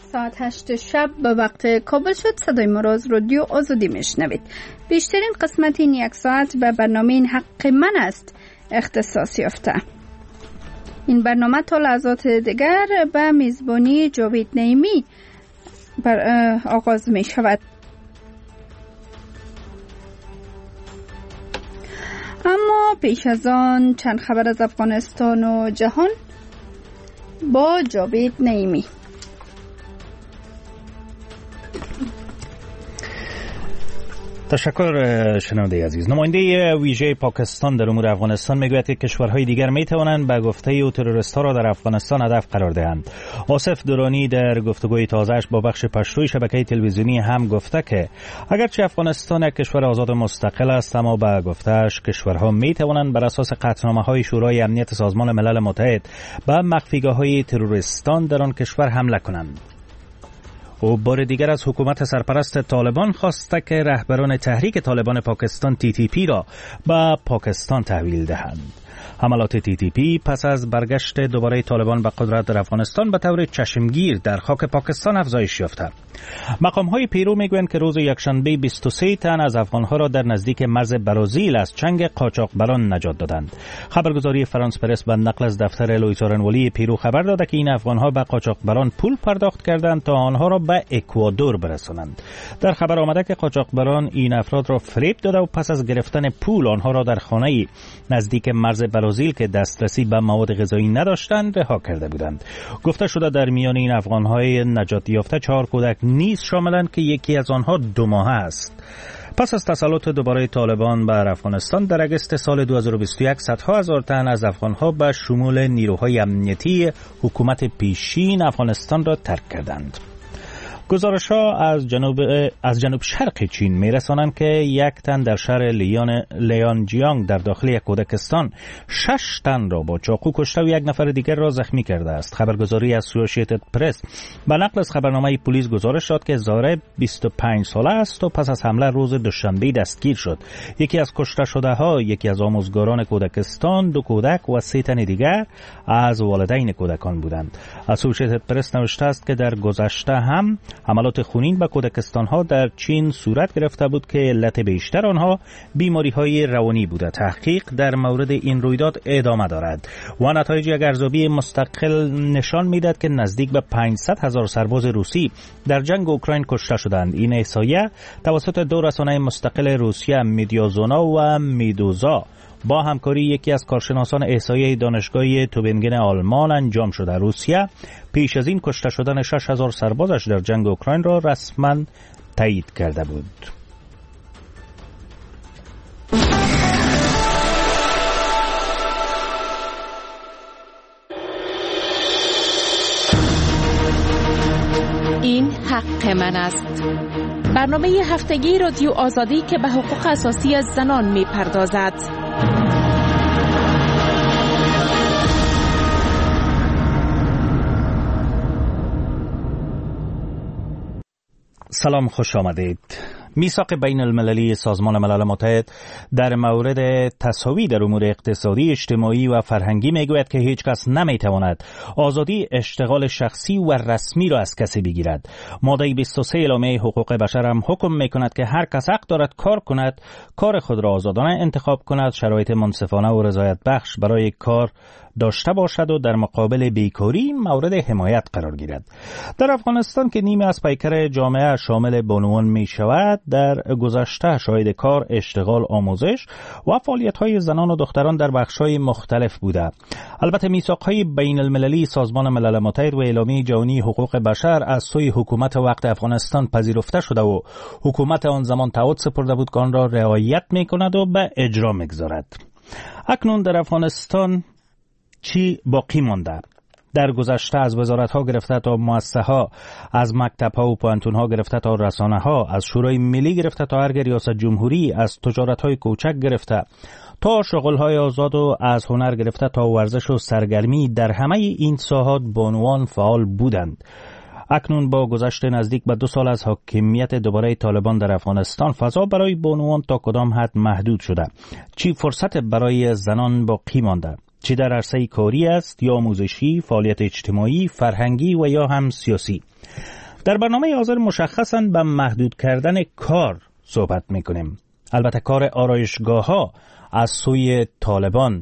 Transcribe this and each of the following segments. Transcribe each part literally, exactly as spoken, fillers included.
ساعت هشت شب به وقت کابل شد. صدای ما را از رادیو آزادی میشنوید. بیشترین قسمت این یک ساعت به برنامه این حق من است اختصاص یافته. این برنامه تا لحظات دیگر به میزبانی جاوید نعیمی بر آغاز می شود. اما پیش از آن چند خبر از افغانستان و جهان با جاوید نعیمی. تشکر شنونده عزیز. نماینده ویژه پاکستان در امور افغانستان میگوید که کشورهای دیگر میتوانند به گفته او تروریست‌ها را در افغانستان هدف قرار دهند. آصف درانی در گفتگوی تازه‌اش با بخش پشتوی شبکه تلویزیونی هم گفته که اگرچه افغانستان یک کشور آزاد مستقل است، اما به گفته‌اش کشورها میتوانند بر اساس قطعنامه‌های شورای امنیت سازمان ملل متحد به مخفیگاه‌های تروریستان در آن کشور حمله کنند. او بار دیگر از حکومت سرپرست طالبان خواسته که رهبران تحریک طالبان پاکستان تی تی پی را به پاکستان تحویل دهند. حملات تی تی پی پس از برگشت دوباره طالبان به قدرت در افغانستان به طور چشمگیر در خاک پاکستان افزایش یافته. مقام‌های پیرو میگویند که روز یکشنبه بیست و سه تن از افغان‌ها را در نزدیک مرز برزیل از چنگ قاچاقبران نجات دادند. خبرگزاری فرانس پرس به نقل از دفتر لوئیس آرنولی پیرو خبر داده که این افغان‌ها به قاچاقبران پول پرداخت کردند تا آنها را به اکوادور برسانند. در خبر آمده که قاچاقبران این افراد را فریب داده و پس از گرفتن پول آنها را در خانه‌ای نزدیک مرز برزیل که دسترسی به مواد غذایی نداشتند رها کرده بودند. گفته شده در میان این افغان‌های نجات یافته چهار کودک نیز شاملند که یکی از آنها دو ماهه است. پس از تسلط دوباره طالبان بر افغانستان در اگست سال دو هزار و بیست و یک صدها هزار تن از افغان‌ها به شمول نیروهای امنیتی حکومت پیشین افغانستان را ترک کردند. گزارش‌ها از جنوب از جنوب شرق چین می‌رسانند که یک تن در شهر لیان لیانجیانگ در داخل یک کودکستان شش تن را با چاقو کشته و یک نفر دیگر را زخمی کرده است. خبرگزاری اسوسییتد پرس به نقل از خبرنامه پلیس گزارش داد که زاره بیست و پنج ساله است و پس از حمله روز دوشنبه دستگیر شد. یکی از کشته شده‌ها یکی از آموزگاران کودکستان، دو کودک و سه تن دیگر از والدین کودکان بودند. اسوسییتد پرس نوشته است که در گذشته هم حملات خونین به کودکستان‌ها در چین صورت گرفته بود که علت بیشتر آنها بیماری‌های روانی بوده. تحقیق در مورد این رویداد ادامه دارد و نتایج یک ارزیابی مستقل نشان می‌دهد که نزدیک به پانصد هزار سرباز روسی در جنگ اوکراین کشته شدند. این احصایه توسط دو رسانه مستقل روسیه میدیازونا و میدوزا با همکاری یکی از کارشناسان احصایه دانشگاه توبینگن آلمان انجام شده. روسیه پیش از این کشته شدن شش هزار سربازش در جنگ اوکراین را رسما تایید کرده بود. این حق من است. برنامه هفتگی رادیو آزادی که به حقوق اساسی از زنان می پردازد. سلام، خوش آمدید. میثاق بین المللی سازمان ملل متحد در مورد تساوی در امور اقتصادی، اجتماعی و فرهنگی میگوید که هیچ کس نمیتواند آزادی اشتغال شخصی و رسمی را از کسی بگیرد. ماده بیست و سه اعلامیه حقوق بشر هم حکم میکند که هر کس حق دارد کار کند، کار خود را آزادانه انتخاب کند، شرایط منصفانه و رضایت بخش برای کار داشته باشد و در مقابل بیکاری مورد حمایت قرار گیرد. در افغانستان که نیمه از پیکر جامعه شامل بانوان می شود، در گذشته شاهد کار، اشتغال، آموزش و فعالیت‌های زنان و دختران در بخش‌های مختلف بوده. البته میثاق‌های بین المللی سازمان ملل متحد و اعلامیه جهانی حقوق بشر از سوی حکومت وقت افغانستان پذیرفته شده و حکومت آن زمان تعهد سپرده بود که آن را رعایت می‌کند و به اجرا می‌گذارد. اکنون در افغانستان چی باقی مانده؟ در گذشته از وزارت‌ها گرفته تا مؤسسه‌ها، از مکتب‌ها و پوهنتون‌ها گرفته تا رسانه‌ها، از شورای ملی گرفته تا ارگ ریاست جمهوری، از تجارت‌های کوچک گرفته تا شغل‌های آزاد و از هنر گرفته تا ورزش و سرگرمی، در همه این ساحات بانوان فعال بودند. اکنون با گذشت نزدیک به دو سال از حاکمیت دوباره طالبان در افغانستان، فضا برای بانوان تا کدام حد محدود شده؟ چی فرصت برای زنان باقی مانده؟ چه در عرصه کاری است یا آموزشی، فعالیت اجتماعی، فرهنگی و یا هم سیاسی. در برنامه حاضر مشخصاً به محدود کردن کار صحبت میکنیم. البته کار آرایشگاه‌ها از سوی طالبان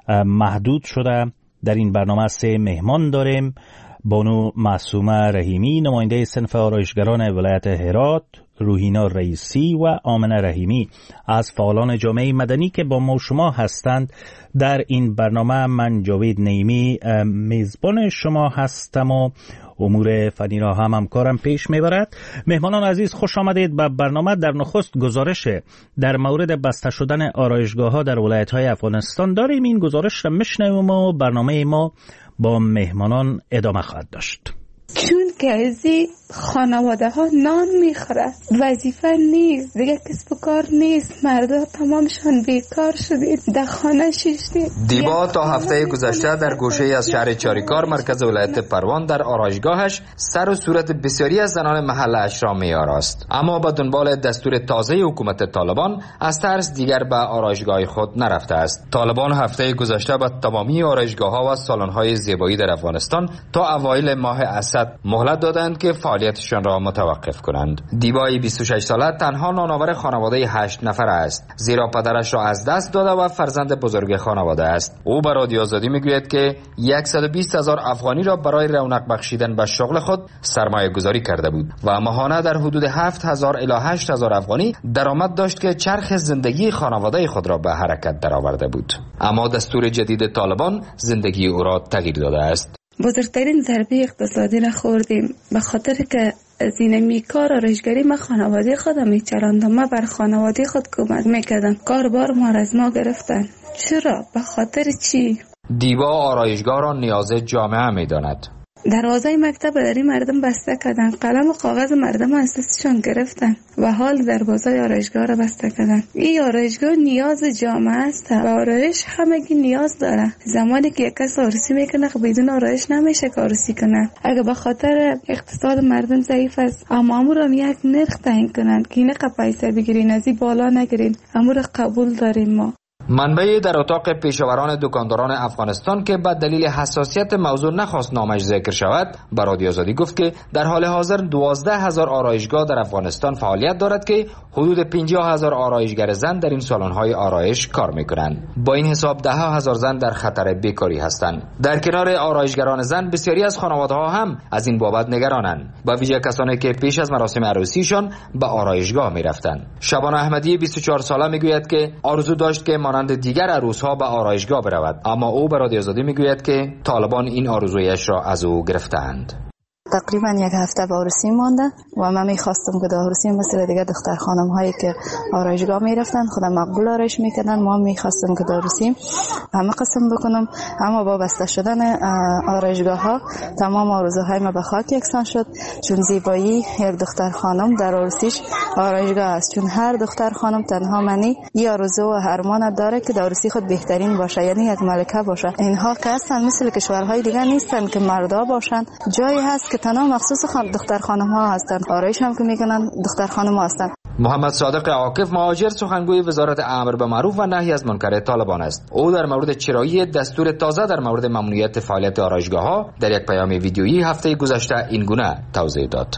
محدود شده. در این برنامه سه مهمان داریم: بانو معصومه رحیمی، نماینده صنف آرایشگران ولایت هرات، روحینا رئیسی و آمنه رحیمی از فعالان جامعه مدنی که با ما شما هستند. در این برنامه من جاوید نعیمی میزبان شما هستم و امور فنی را هم همکارم پیش میبرد. مهمانان عزیز خوش آمدید به برنامه. در نخست گزارش در مورد بسته شدن آرایشگاه ها در ولایت های افغانستان داریم. این گزارش را میشنویم و برنامه ما با مهمانان ادامه خواهد داشت. چون که از خانواده ها نان میخوره، وظیفه نیست دیگه، کسب و کار نیست، مردا تمامشان بیکار شدید، در خانه شیشتید. دیبا تا هفته گذشته در گوشه از شهر چاریکار مرکز ولایت پروان در آرایشگاهش سر و صورت بسیاری از زنان محله اش را می‌آراست، اما با دنبال دستور تازه حکومت طالبان از ترس دیگر به آرایشگاه خود نرفته است. طالبان هفته گذشته به تمامی آرایشگاه‌ها و سالن‌های زیبایی در افغانستان تا اوایل ماه اسد مهلت دادند که فعالیتشان را متوقف کنند. دیبای بیست و شش ساله تنها نانآور خانواده هشت نفر است، زیرا پدرش را از دست داده و فرزند بزرگ خانواده است. او به رادیو آزادی میگوید که صد و بیست هزار افغانی را برای رونق بخشیدن به شغل خود سرمایه گذاری کرده بود و ماهانه در حدود هفت هزار الی هشت هزار افغانی درآمد داشت که چرخ زندگی خانواده خود را به حرکت درآورده بود. اما دستور جدید طالبان زندگی او را تغییر داده است. بزرگترین ضربه اقتصادی را خوردیم به خاطر که از این میکار آرایشگری ما خانواده خودم میچراندم. ما بر خانواده خود کمک میکردم، کار بار ما از ما گرفتن. چرا؟ به خاطر چی؟ دیبا آرایشگاه را نیاز جامعه میداند. دروازه مکتب داری مردم بسته کردن، قلم و کاغذ مردم از دستشان گرفتن و حال دروازه آرایشگاه را بسته کردن. این آرایشگاه نیاز جامعه است و آرایش همگی نیاز داره. زمانی که یک کس آرایشی میکنه بدون آرایش نمیشه آرایشی کنه. اگه به خاطر اقتصاد مردم ضعیف است، اما امور را یک نرخ تعیین کنن که اینقدر پیسه بگیرین، از این بالا نگیرین، امور قبول داریم ما. منبعی در اتاق پیشاوران دکانداران افغانستان که به دلیل حساسیت موضوع نخواست نامش ذکر شود به رادیو آزادی گفت که در حال حاضر دوازده هزار آرایشگاه در افغانستان فعالیت دارد که حدود پنجاه هزار آرایشگر زن در این سالن‌های آرایش کار می‌کنند. با این حساب ده هزار زن در خطر بیکاری هستند. در کنار آرایشگران زن بسیاری از خانواده‌ها هم از این بابت نگرانند، با ویژه کسانی که پیش از مراسم عروسیشان به آرایشگاه می‌رفتند. شبانه احمدی بیست و چهار ساله میگوید که آرزو داشت که مانند دیگر عروس‌ها به آرایشگاه برود، اما او به رادیو آزادی میگوید که طالبان این آرزویش را از او گرفتند. تقریبا یک هفته به عروسی مانده و من میخواستم که در عروسی مثل دیگه دختر خانم هایی که آرایشگاه میرفتن خودم مقبول آرایش میکردن، ما میخواستم که در عروسی همه قسم بکنم، اما با بسته شدن آرایشگاه ها تمام آرزوهای ما به خاک یکسان شد. چون زیبایی یک دختر خانم در عروسیش آرایشگاه است، چون هر دختر خانم تنها منی این آرزو و ارمان داره که در عروسی خود بهترین باشه، یعنی یک ملکه باشه. اینها که هستن مثل کشورهای دیگه نیستن که مردا باشن، جایی هست که تنها مخصوص خان دختر خانم ها هستن، آرایش هم که میکنن دختر خانم ها هستن. محمد صادق عاکف مهاجر سخنگوی وزارت امر به معروف و نهی از منکر طالبان است. او در مورد چرایی دستور تازه در مورد ممنوعیت فعالیت آرایشگاه ها در یک پیام ویدیویی هفته گذشته این گونه توضیح داد.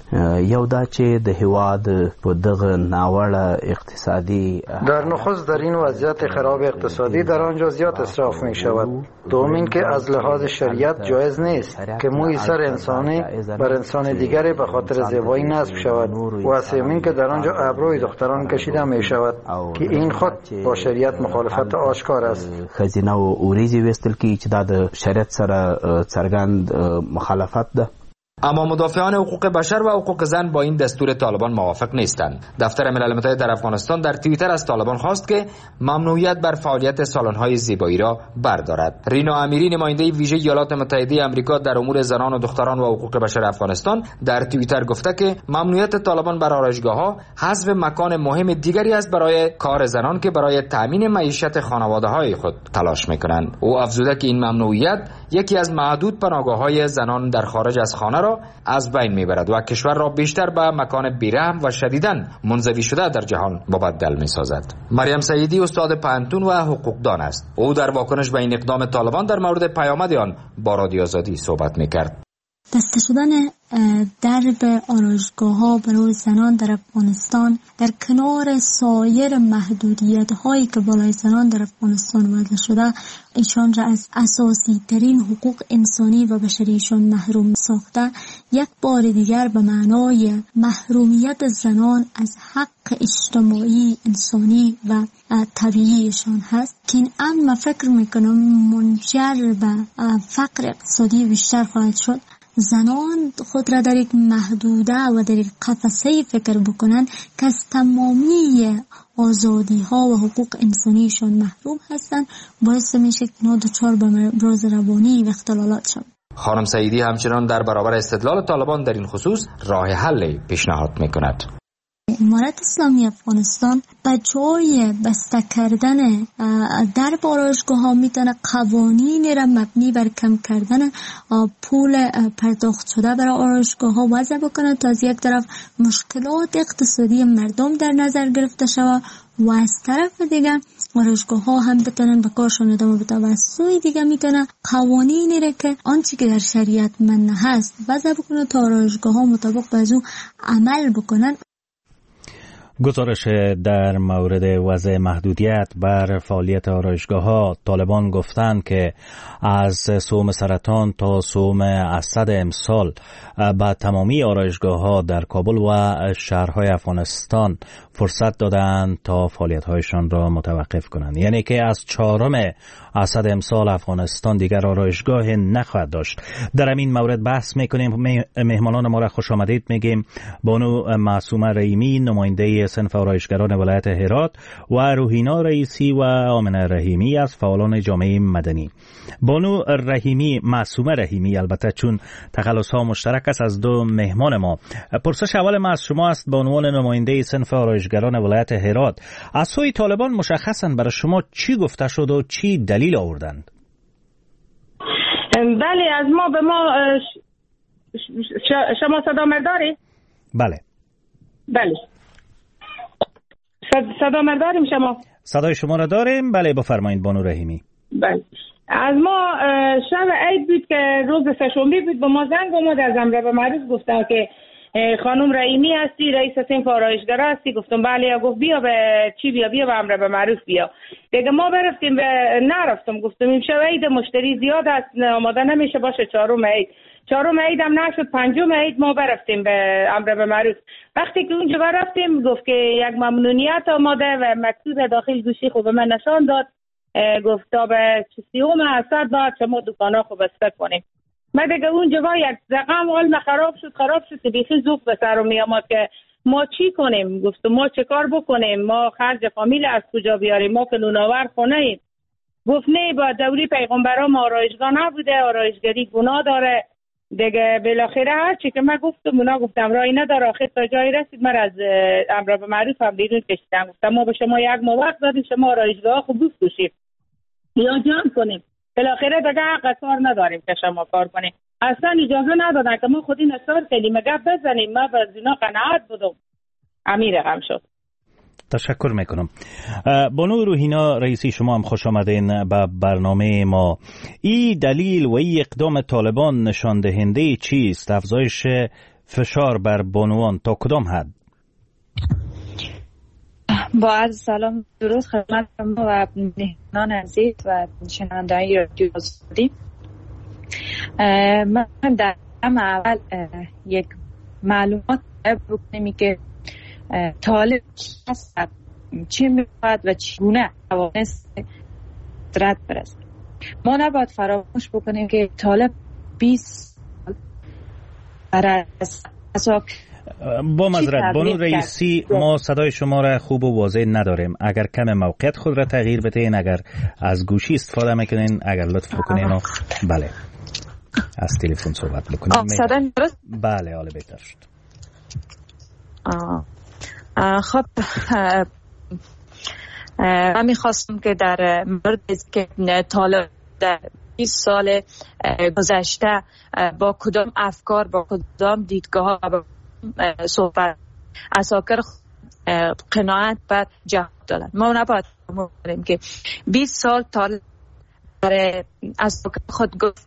یو دا چې د هیواد په دغه ناوړه اقتصادی در نخست در این وضعیت خراب اقتصادی در آنجا زیاد اسراف می شود. دوم این که از لحاظ شریعت جایز نیست که موی سر انسانی بر انسان دیگری به خاطر زیبایی نصب شود و سوم این که در آنجا ابروی دختران کشیده می شود که این خود با شریعت مخالفت آشکار است. خزینه و اوریزی وستل کی چې دا د شریعت سره څرګند مخالفت ده. اما مدافعان حقوق بشر و حقوق زن با این دستور طالبان موافق نیستند. دفتر ملل متحد در افغانستان در توییتر از طالبان خواست که ممنوعیت بر فعالیت سالن‌های زیبایی را بردارد. رینا امیری نماینده ویژه ایالات متحده آمریکا در امور زنان و دختران و حقوق بشر افغانستان در توییتر گفته که ممنوعیت طالبان بر آرایشگاه‌ها حذف مکان مهم دیگری است برای کار زنان که برای تأمین معیشت خانواده‌های خود تلاش می‌کنند. او افزوده که این ممنوعیت یکی از معدود پناهگاه‌های زنان در خارج از خانه را را از بین میبرد و کشور را بیشتر به مکان بیرحم و شدیداً منزوی شده در جهان مبدل میسازد. مریم سعیدی استاد پانتون و حقوقدان است. او در واکنش به این اقدام طالبان در مورد پیامد آن با رادیو آزادی صحبت میکرد. بسته شدن درب آرایشگاه‌ها برای زنان در افغانستان در کنار سایر محدودیت‌هایی که بالای زنان در افغانستان وضع شده، ایشان را از اساسی ترین حقوق انسانی و بشریشان محروم ساخته، یک بار دیگر به معنای محرومیت زنان از حق اجتماعی، انسانی و طبیعیشان هست که این امر فکر میکنم منجر به فقر اقتصادی بیشتر خواهد شد. زنان خود را در یک محدوده و در یک قفسه فکر بکنند که از تمامی آزادی ها و حقوق انسانیشان محروم هستند، باعث میشه که اینا دچار به امراض روانی و اختلالات شوند. خانم سعیدی همچنان در برابر استدلال طالبان در این خصوص راه حل پیشنهاد میکند. امارت اسلامی افغانستان به جای بسته کردن در آرایشگاه ها میتونه قوانینی را مبنی بر کم کردن پول پرداخت شده برای آرایشگاه ها وضع بکنه تا از یک طرف مشکلات اقتصادی مردم در نظر گرفته شود و از طرف دیگه آرایشگاه ها هم بتونن به کارشون ادامه بدن و از سوی دیگه میتونه قوانینی را که آنچه که در شریعت من هست وضع بکنه تا آرایشگاه ها مطابق به او عمل بکنن. گزارش در مورد وضع محدودیت بر فعالیت آرایشگاه‌ها. طالبان گفتند که از سوم سرطان تا سوم اسد امسال به تمامی آرایشگاه‌ها در کابل و شهرهای افغانستان فرصت دادند تا فعالیت‌هایشان را متوقف کنند. یعنی که از چهارم اسد امسال افغانستان دیگر آرایشگاه نخواهد داشت. در این مورد بحث می‌کنیم. مهمانان ما را خوش آمدید میگیم. بانو معصومه رحیمی، نماینده صنف آرایشگران ولایت هرات، و روحینا رئیسی و آمنه رحیمی از فعالان جامعه مدنی. بانو رحیمی، معصومه رحیمی، البته چون تخلص‌ها مشترک است، از دو مهمان ما. پرسش اول ما از شما است به عنوان نماینده صنف آرایشگران ولایت هرات. از سوی طالبان مشخصاً برای شما چی گفته شد و چی دلیل آوردند؟ بله، از ما به ما شما صدا مرداری؟ بله بله صدا مرداریم. شما صدای شما را داریم. بله بفرمایید بانو رحیمی. بله، از ما شب عید بود که روز سه‌شنبه بود، به ما زنگ اومد از امر به معروف، گفتن که خانم رحیمی هستی، رئیس صنف آرایشگر هستی؟ گفتم بله. گفت بیا به چی بیا بیا به امر به معروف بیا. دیگه ما برفتیم و نرفتم. گفتم این شب عید مشتری زیاد است، آماده نمیشه باشه چهارم عید. چهارم عید هم نشد، پنجم عید ما برفتیم به امر به معروف. وقتی که اونجا برفتیم گفت که یک ممنونیت آماده و مکتوب داخل گوشی خوب من نشان داد. گفت تا به سیوم اسد بعد شما دکانا خوب بسته کنیم. من دیگه اونجا با یک رقم حال خراب شد خراب شد که بیخی زوق به سر می آمد که ما چی کنیم. گفتم ما چه کار بکنیم، ما خرج فامیل از کجا بیاریم، ما که نوناور خونه ایم. گفت نه، با دوری پیغمبران آرایشگاه نبوده، آرایشگری گناه داره. دیگه بالاخره هر چی که من گفتم اونا گفتم رای نداره. آخر تا جایی رسید من از امر به معروف هم بیرون کشیدم. گفتم ما به شما یک ماه وقت دادیم، شما آرایشگاه خوب بفروشید یا جمع کنیم. بالاخره دیگه حق کار نداریم که شما کار کنیم. اصلا اجازه ندادن که ما خودی نثار کنیم، گپ بزنیم. ما به اینا قناعت بودم. امیر غم شد. تشکر میکنم. بانو روحینا رئیسی، شما هم خوش آمدین به برنامه ما. این دلیل و این اقدام طالبان نشان دهنده چیست؟ افزایش فشار بر بانوان تا کدام حد؟ با عرض سلام درود خدمت شما و مهمانان عزیز و شنوندگان رادیو آزادی. من در اول یک معلومات بکنیم که طالب هست، چی میخواد و چگونه توانست قدرت برسد. ما نباید فراموش بکنیم که طالب بیست سال برای اساس با معذرت بانو رئیسی، ما صدای شما را خوب و واضح نداریم. اگر کم موقعیت خود را تغییر بدین، اگر از گوشی استفاده میکنین، اگر لطف بکنین. بله، از تلفن صحبت بکنین. صدای درست؟ بله، حالا بهتر شد. آه. آه خب من میخواستم که در مورد که طالب در بیست سال گذشته با کدام افکار، با کدام دیدگاه ها صحبت اساکر قناعت بر جهاد دادن. ما نباید بگیم که بیست سال طالب برای اساکر خود گفت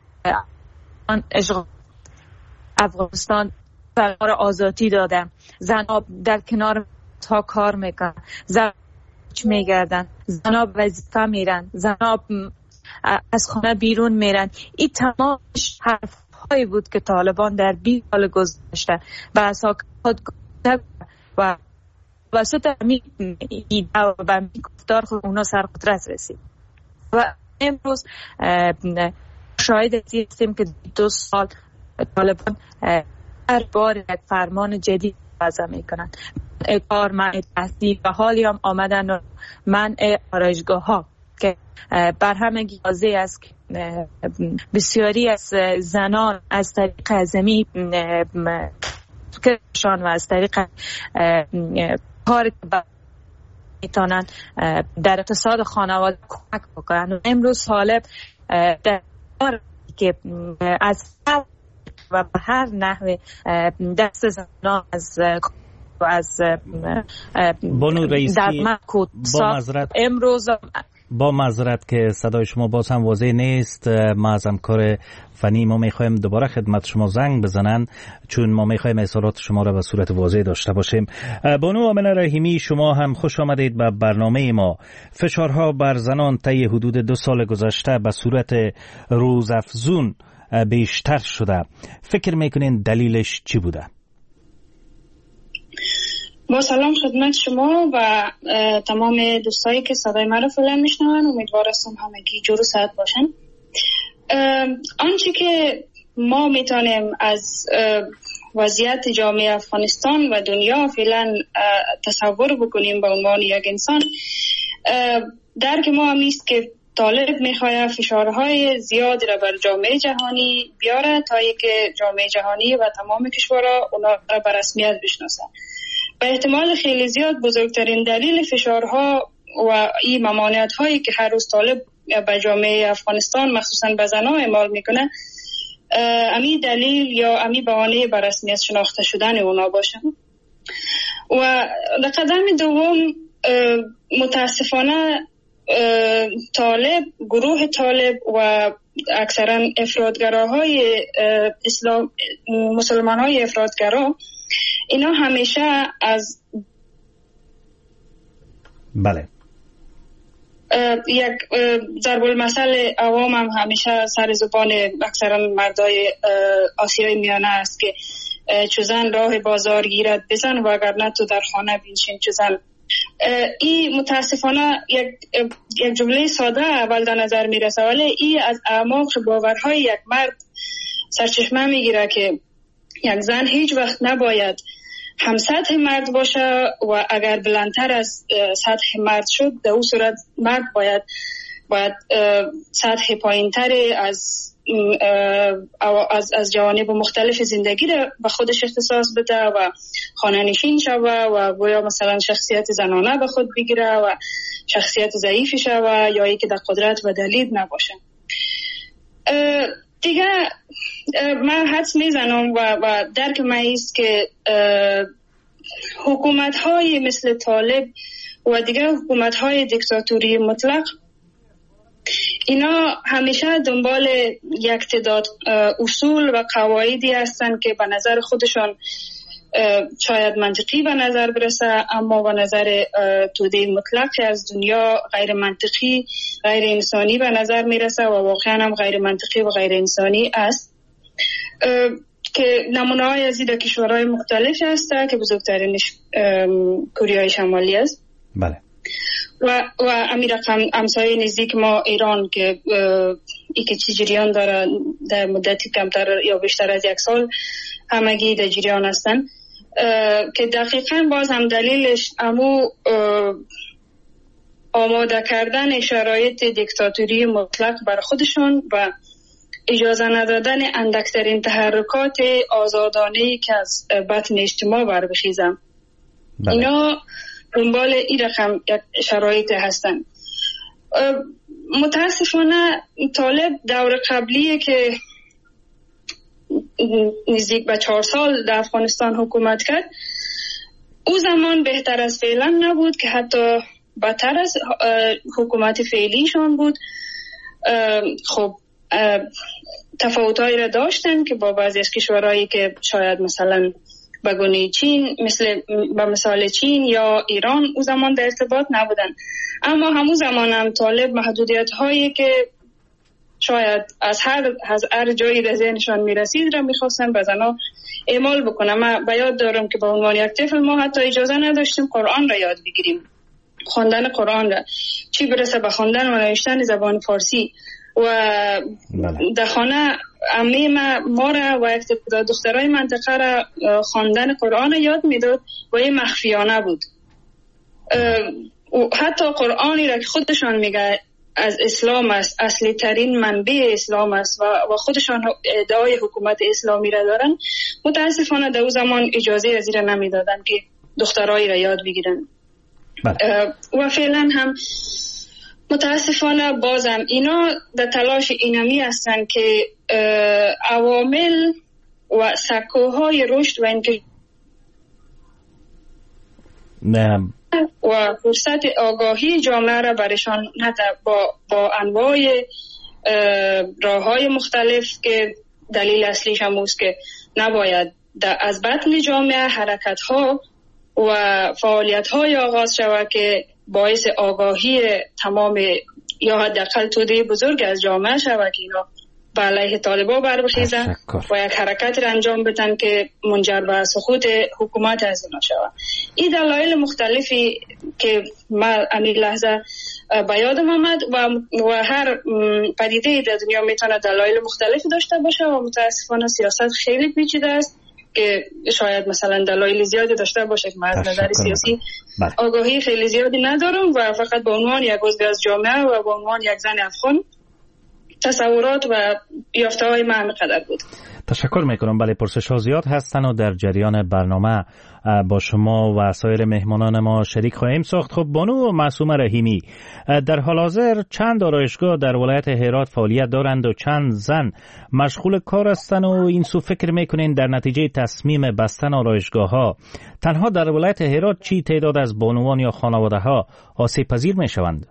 افغانستان برقرار آزادی دادن، زنها در کنار تا کار میکنن، زنها میگردن، زنها وظیفه میرن، زنها از خانه بیرون میرن. این تمامش حرف هایی بود که طالبان در بیست سال گذشته و اساکر خود گفته و وسط همین ایده و همین گفتار خود اونا سرقدرت رسید. و امروز شاهد هستیم که دو سال طالبان هر بار یک فرمان جدید وضع میکنن، کار منع تحصیل و حالی هم آمدن منع آرایشگاه ها که بر همه واضح است که بسیاری از زنان از طریق عزمی کشان و از طریق کار میتونن در اقتصاد خانواده کمک بکنن. امروز طالب در که از و به هر نحوه دست زنان از از بانو رئیسی با معذرت امروز با معذرت که صدای شما باز هم واضح نیست. ما از همکار فنی ما میخوایم دوباره خدمت شما زنگ بزنن چون ما میخوایم اظهارات شما را به صورت واضح داشته باشیم. بانو آمنه رحیمی، شما هم خوش آمدید به برنامه ما. فشارها بر زنان طی حدود دو سال گذشته به صورت روزافزون بیشتر شده. فکر میکنین دلیلش چی بوده؟ با سلام خدمت شما و تمام دوستایی که صدای من رو فعلا میشنون. امیدوار هستم همگی جور و صحت باشن. آنچه که ما میتونیم از وضعیت جامعه افغانستان و دنیا فعلا تصور بکنیم به عنوان یک انسان، درک ما هم است که طالب میخواد فشارهای زیادی را بر جامعه جهانی بیاره تا اینکه جامعه جهانی و تمام کشورها اونا را به رسمیت بشناسن. به احتمال خیلی زیاد بزرگترین دلیل فشارها و این ممانعت هایی که هر روز طالب به جامعه افغانستان مخصوصا به زنها اعمال میکنه، امی دلیل یا امی بهانه به رسمیت شناخته شدن اونا باشه. و در قدم دوم متاسفانه طالب، گروه طالب و اکثرا افراطگراهای اسلام، مسلمان های افراطگرا، اینا همیشه از بله یک ضرب المثل عوام هم همیشه سر زبان اکثرا مردای آسیای میانه است که چو زن راه بازار گیرد بزن و اگر نه تو در خانه بنشین چو زن. این متاسفانه یک یک جمله ساده اول در نظر میرسه، ولی این از اعماق باورهای یک مرد سرچشمه میگیره که یک زن هیچ وقت نباید هم سطح مرد باشه و اگر بلندتر از سطح مرد شد در اون صورت مرد باید باید سطح پایینتر از از از جوانب مختلف زندگی را به خودش اختصاص بده و خانه نشین شوه و گویا مثلا شخصیت زنانه به خود بگیره و شخصیت ضعیفی شوه یا ای که در قدرت و دلید نباشه. دیگه من حدس میزنم و, و درک من ایست که حکومت های مثل طالب و دیگه حکومت های دیکتاتوری مطلق اینا همیشه دنبال یک تعداد اصول و قواعدی هستن که به نظر خودشان شاید منطقی به نظر برسه، اما به نظر توده مطلق از دنیا غیر منطقی، غیر انسانی به نظر میرسه و واقعا هم غیر منطقی و غیر انسانی است که نمونه های از این در کشورهای مختلف هسته که بزرگترینش کره شمالی است. بله. و و امیر رقم امثال نزدیک ما ایران که ای که چی جریان داره در مدتی کمتر یا بیشتر از یک سال همگی در جریان هستن که دقیقاً باز هم دلیلش امو آماده کردن شرایط دیکتاتوری مطلق بر خودشون و اجازه ندادن اندکترین تحرکات آزادانه‌ای که از بطن اجتماع بر بخیزن. اینا دنبال این رقم یک شرایط هستن متاسفانه طالب دور قبلیه که نزدیک به چهار سال در افغانستان حکومت کرد، او زمان بهتر از فعلا نبود که حتی بدتر از حکومت فعلیشان بود. خب تفاوت‌هایی را داشتن که با بعضی از کشورهایی که شاید مثلا به گونه چین، مثل به مثال چین یا ایران او زمان در ارتباط نبودن، اما همون زمان هم طالب محدودیت هایی که شاید از هر از هر جایی در ذهنشان میرسید را میخواستن به زنا اعمال بکنم. من به یاد دارم که به عنوان یک طفل ما حتی اجازه نداشتیم قرآن را یاد بگیریم، خواندن قرآن را، چی برسه به خواندن و نوشتن زبان فارسی. و در خانه عمه ما ما را و یک تعداد دخترای منطقه را خواندن قرآن را یاد میداد و این مخفیانه بود. حتی قرآنی را که خودشان میگه از اسلام است، اصلی ترین منبع اسلام است و خودشان ادعای حکومت اسلامی را دارن، متاسفانه در اون زمان اجازه از این را نمیدادن که دخترایی را یاد بگیرن. و فعلا هم متاسفانه بازم اینا در تلاش اینمی هستن که عوامل و سکوهای رشد و اینکه و فرصت آگاهی جامعه را برشان حتی با, با انواع راه‌های مختلف که دلیل اصلیش هم است که نباید از بطن جامعه حرکت‌ها و فعالیت‌های آغاز شود که باعث آگاهی تمام یا حداقل توده بزرگ از جامعه شود که اینا به علیه طالبان بربخیزن و یک حرکت را انجام بدن که منجر به سقوط حکومت از اینا شود. این دلایل مختلفی که ما امی لحظه به یادم آمد و, و هر پدیده در دنیا میتونه دلایل مختلفی داشته باشه و متاسفانه سیاست خیلی پیچیده است که شاید مثلا دلایل زیادی داشته باشه که من از نظر سیاسی آگاهی خیلی زیادی ندارم و فقط به عنوان یک عضو از جامعه و به عنوان یک زن افغان تصورات و یافته‌های من همینقدر بود. تشکر میکنم. بله، پرسش ها زیاد هستن و در جریان برنامه با شما و سایر مهمانان ما شریک خواهیم ساخت. خب بانو معصومه رحیمی، در حال حاضر چند آرایشگاه در ولایت هرات فعالیت دارند و چند زن مشغول کار هستند و این سو فکر میکنین در نتیجه تصمیم بستن آرایشگاه ها تنها در ولایت هرات چی تعداد از بانوان یا خانواده ها آسیب پذیر میشوند؟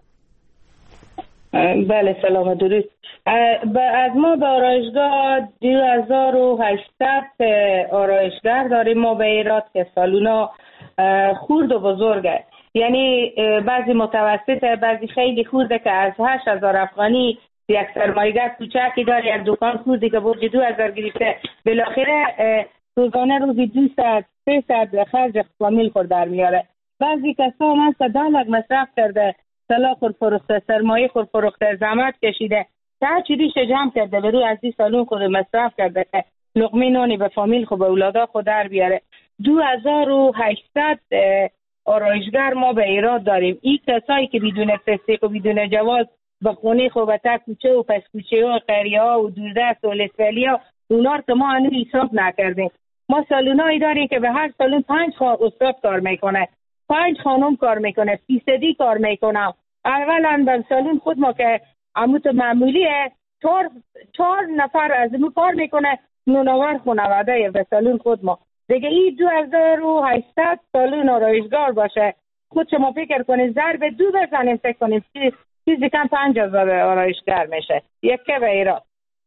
بله، سلام و درود. از ما به آرایشگاه دو هزار و هشتصد آرایشگر داریم ما به ایراد که سالونا خورد و بزرگه، یعنی بعضی متوسطه، بعضی خیلی خورده که از هشت هزار افغانی یک سرمایه‌گر کوچکی داره، یک دکان خوردی که برج دو هزار گرفته، بالاخره روزانه روزی دویست سیصد خرج فامیل خود در میاره. بعضی کسا هم هست دالک مصرف کرده، سلا خود فروخته، سرمایه خود فروخته، زحمت کشیده، هر چی ریش جمع کرده به روی از این سالون خود مصرف کرده که لقمه نانی به فامیل خود به اولادا خود در بیاره. دو هزار و هشتصد آرایشگر ما به ایراد داریم. این کسایی که بدون تصدیق و بدون جواز به خونه خود به تک کوچه و پس کوچه و قریه ها و دوردست و لسفلی ها اونا رو که ما هنوز حساب نکردیم. ما سالونایی داریم که به هر سالون پنج استاد کار میکنه، پنج خانم کار میکنه، فیصدی کار میکنه. اولا به سالون خود ما که عموت معمولیه چهار چهار نفر از اون کار میکنه، نونوار خانواده به سالون خود ما دیگه. این دو هزار و هشتصد سالون آرایشگار باشه، خود شما فکر کنید ضرب دو بزنیم فکر کنید چیزی کم پنج هزار آرایشگر میشه یک که به ایراد.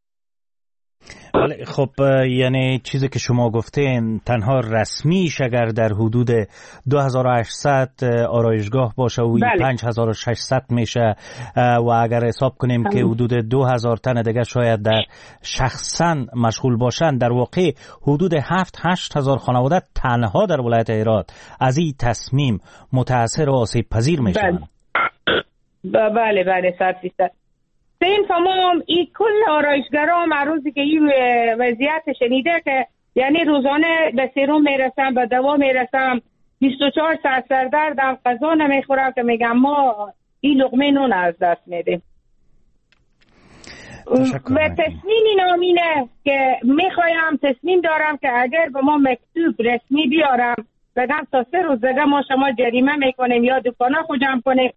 خب یعنی چیزی که شما گفتین تنها رسمیش اگر در حدود دو هزار و هشتصد آرایشگاه باشه و بله. پنج هزار و ششصد میشه و اگر حساب کنیم هم. که حدود دو هزار تن دیگه شاید در شخصا مشغول باشن، در واقع حدود هفت هشت هزار خانواده تنها در ولایت هرات از این تصمیم متاثر و آسیب پذیر میشن. بله بله بله صد فیصد. این تمام این کل آرایشگرها معروضی که این وضعیت شنیده که یعنی روزانه به سرم میرسم، به دوا میرسم، بیست و چهار ساعت سردردم، غذا نمیخورم که میگم ما این لقمه نون از دست میدیم. و تصمیم نامینه که میخوایم تصمیم دارم که اگر به ما مکتوب رسمی بیارم بگم تا سه روز دیگه ما شما جریمه میکنیم یا دکانا خود جمع کنیم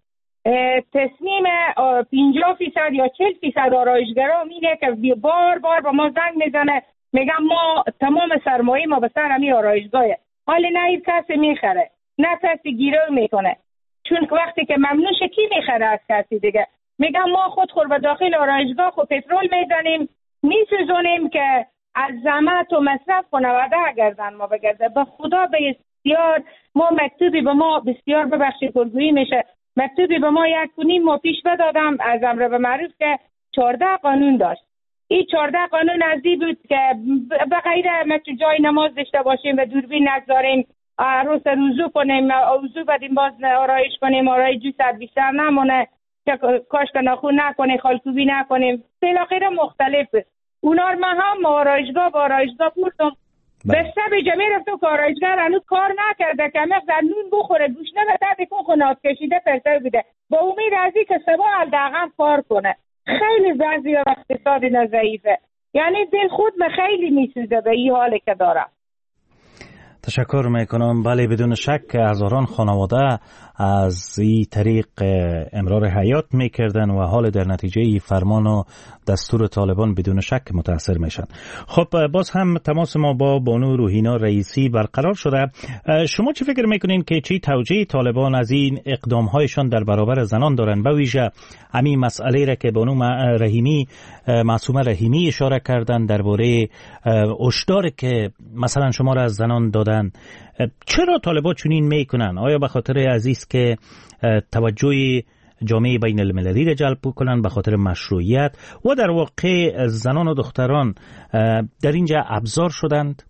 تصمیم پنجاه فیصد یا چهل فیصد آرایشگرا اینه که بار بار با ما زنگ میزنه، میگم ما تمام سرمایه ما به سر همین آرایشگاهه، حالی نه این کسی میخره نه کسی گیره میکنه، چون وقتی که ممنون شه کی میخره از کسی دیگه. میگم ما خود خور به داخل آرایشگاه خود پترول میزنیم میسوزونیم که از زحمت و مصرف خانواده گردن ما بگرده. به خدا بسیار ما مکتوبی به ما بسیار ببخشید پرگویی میشه، مکتوبی به ما یک کنیم ما پیش بدادم از امر به معروف که چهارده قانون داشت. این چهارده قانون از این بود که به غیر مثل جای نماز داشته باشیم و دوربین نگذاریم، عروس روزو کنیم، اوضو بدیم، باز آرایش کنیم، آرایش جوسر بیشتر نمونه، کاش که نخون نکنیم، خالکوبی نکنیم، بالاخره مختلف. اونا رو من هم آرایشگاه با آرایشگاه بردم به سب جمعی رفتم که آرایشگر هنوز کار نکرده که مقدر نون بخوره گوشنه به تحت کن خونات کشیده پرتر بوده با امید از این که سبا الدقم کار کنه. خیلی بعضی اقتصادی ضعیفه، یعنی دل خود به خیلی میسوزه به این حالی که دارم. تشکر میکنم. بله بدون شک هزاران خانواده از این طریق امرار حیات میکردن و حال در نتیجه ای فرمان و دستور طالبان بدون شک متاثر میشن. خب باز هم تماس ما با بانو روحینا رئیسی برقرار شده. شما چی فکر میکنین که چی توجیه طالبان از این اقدام هایشان در برابر زنان دارن؟ به ویژه همین مسئله را که بانو رحیمی معصومه رحیمی اشاره کردن درباره هشدار که مثلا شما را از زنان دادن، چرا طالبان چنین میکنن؟ آیا به خاطر عزیز که توجه جامعه بین المللی را جلب کنن، به خاطر مشروعیت و در واقع زنان و دختران در اینجا ابزار شدند؟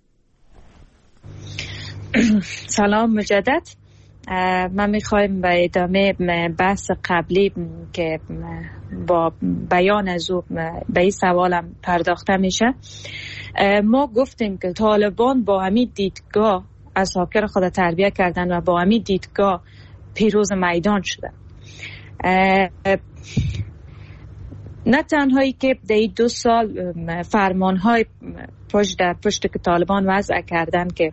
سلام مجدد. من میخوایم به ادامه بحث قبلی که با بیان از او به این سوالم پرداخته میشه. ما گفتیم که طالبان با همین دیدگاه عساکر خود تربیه کردن و با همین دیدگاه پیروز میدان شدن. نه تنهایی که در این دو سال فرمانهای پشت در پشت که طالبان وضع کردن که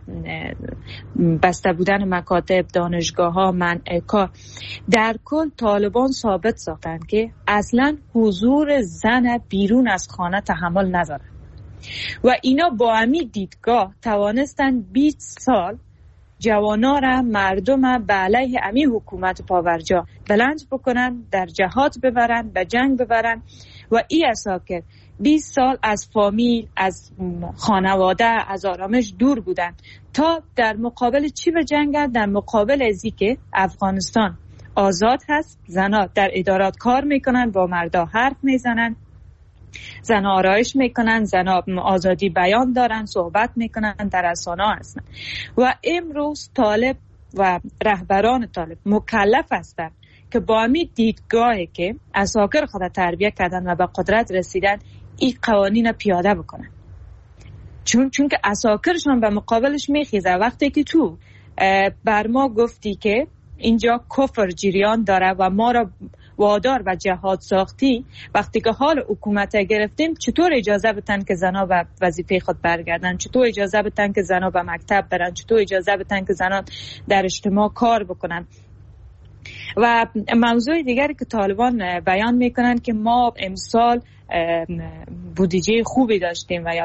بسته بودن مکاتب، دانشگاه ها، منع کار، در کل طالبان ثابت ساختن که اصلا حضور زن بیرون از خانه تحمل ندارن و اینا با همین دیدگاه توانستن بیست سال جوانا را، مردم را به علیه همین حکومت پاورجا بلند بکنن، در جهاد ببرن، به جنگ ببرن و این عساکر بیست سال از فامیل، از خانواده، از آرامش دور بودن تا در مقابل چی به جنگن؟ در مقابل ازی که افغانستان آزاد هست، زنها در ادارات کار میکنن، با مردا حرف میزنن، زنها آرایش میکنن، زنها آزادی بیان دارن، صحبت میکنن، در رسانه هستن. و امروز طالب و رهبران طالب مکلف هستن که با همین دیدگاهی که عساکر خود تربیه کردن و به قدرت رسیدن این قوانین پیاده بکنن، چون چون که عساکرشون به مقابلش میخیزه. وقتی که تو بر ما گفتی که اینجا کفر جریان داره و ما را وادار و جهاد ساختی، وقتی که حال حکومت گرفتیم چطور اجازه بدن که زنها به وظیفه خود برگردن؟ چطور اجازه بدن که زنها به مکتب برن؟ چطور اجازه بدن که زنها در اجتماع کار بکنن؟ و موضوع دیگری که طالبان بیان میکنن که ما امسال بودجه خوبی داشتیم و یا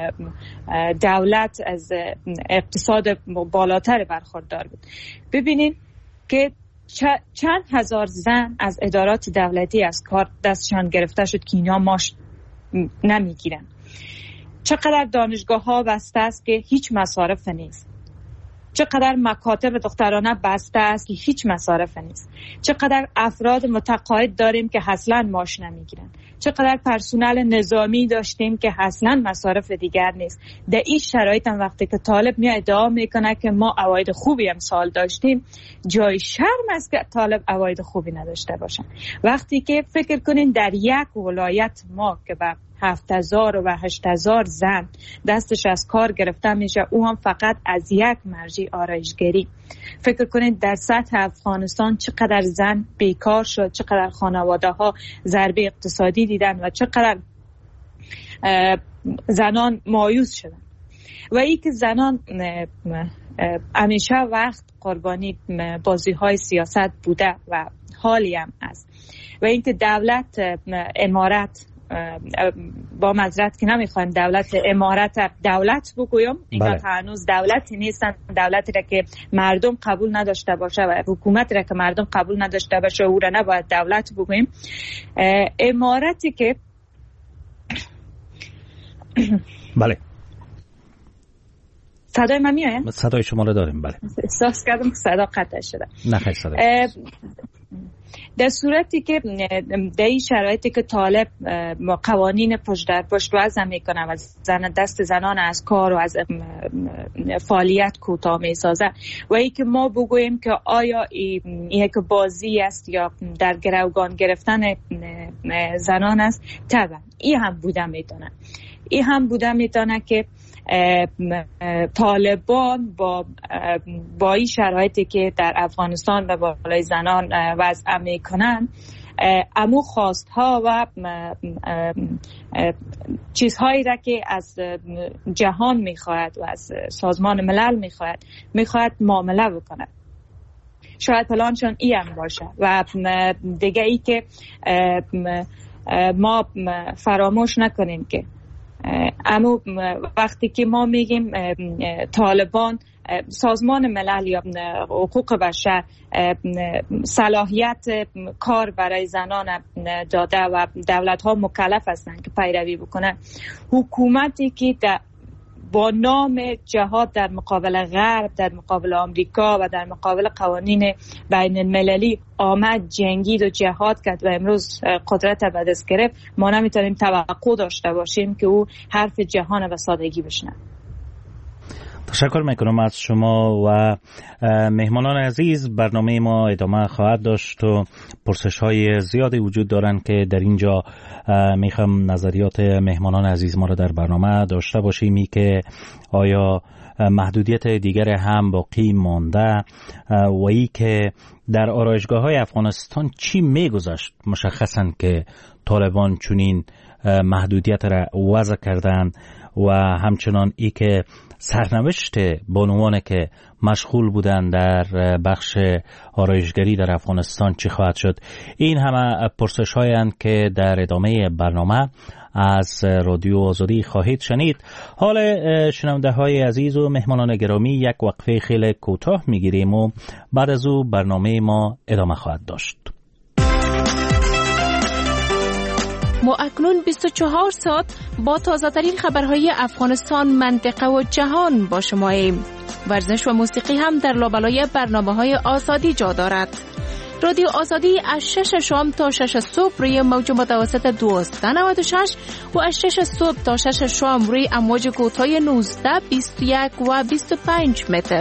دولت از اقتصاد بالاتر برخوردار بود. ببینید که چند هزار زن از ادارات دولتی از کار دستشان گرفته شد که اینا ماش نمیگیرن. چقدر دانشگاه ها بسته است که هیچ مصارف نیست. چقدر مکاتب دخترانه بسته است که هیچ مصارف نیست. چقدر افراد متقاعد داریم که اصلا معاش نمیگیرن. چقدر پرسنل نظامی داشتیم که اصلا مصارف دیگر نیست. در این شرایط هم وقتی که طالب میاد ادعا میکنه که ما عواید خوبی امسال داشتیم، جای شرم است که طالب عواید خوبی نداشته باشن. وقتی که فکر کنین در یک ولایت ما که به هفت هزار و هشت هزار زن دستش از کار گرفته میشه، او هم فقط از یک مرجع آرایشگری. فکر کنید در سطح افغانستان چقدر زن بیکار شد، چقدر خانواده ها ضربه اقتصادی دیدن و چقدر زنان مایوس شدن. و ای که زنان همیشه وقت قربانی بازی های سیاست بوده و حالی هم است. و اینکه دولت امارت با معذرت که نمیخوام دولت امارت دولت بگویم، اینها بله. هنوز دولتی نیستن، دولتی را که مردم قبول نداشته باشه و حکومتی را که مردم قبول نداشته باشه او را نباید دولت بگویم. امارتی که بله صدای من میاد؟ صدای شما رو داریم. بله احساس کردم که صدا قطع شده. نه خیلی صدا. در صورتی که در این شرایطی که طالب قوانین پشت در پشت وضع میکنه و زن دست زنان از کار و از فعالیت کوتاه میسازه و ای که ما بگوییم که آیا این یک بازی است یا در گروگان گرفتن زنان است، طبعا این هم بوده میتونه این هم بوده میتونه که طالبان با با این شرایطی که در افغانستان و بالای زنان وضع میکنن امو خواستها و چیزهایی را که از جهان میخواهد و از سازمان ملل میخواهد میخواهد معامله بکنه. شاید پلانشان ای هم باشه و دیگه ای که ما فراموش نکنیم که اما وقتی که ما میگیم طالبان، سازمان ملل یا حقوق بشر صلاحیت کار برای زنان داده و دولت ها مکلف هستند که پیروی بکنن. حکومتی که با نام جهاد در مقابل غرب، در مقابل آمریکا و در مقابل قوانین بین المللی آمد جنگید و جهاد کرد و امروز قدرت به دست گرفت، ما نمیتونیم توقع داشته باشیم که او حرف جهان و سادگی بشنه. تشکر میکنم از شما و مهمانان عزیز. برنامه ما ادامه خواهد داشت و پرسش های زیادی وجود دارند که در اینجا میخوام نظریات مهمانان عزیز ما را در برنامه داشته باشیم. ای که آیا محدودیت دیگر هم باقی مانده و ای که در آرایشگاه های افغانستان چی میگذشت مشخصا که طالبان چنین محدودیت را وضع کردن و همچنان ای که سرنوشت بانوان که مشغول بودند در بخش آرایشگری در افغانستان چی خواهد شد. این همه پرسش هایند که در ادامه برنامه از رادیو آزادی خواهید شنید. حال شنونده های عزیز و مهمانان گرامی یک وقفه خیلی کوتاه میگیریم و بعد از او برنامه ما ادامه خواهد داشت. ما اکنون بیست و چهار ساعت با تازه ترین خبرهای افغانستان، منطقه و جهان با شماییم. ورزش و موسیقی هم در لابلای برنامه‌های آزادی جا دارد. رادیو آزادی از شش شام تا شش صبح روی موج متوسط دویست و نود و شش و از شش صبح تا شش شام روی امواج کوتاه نوزده، بیست و یک و بیست و پنج متر.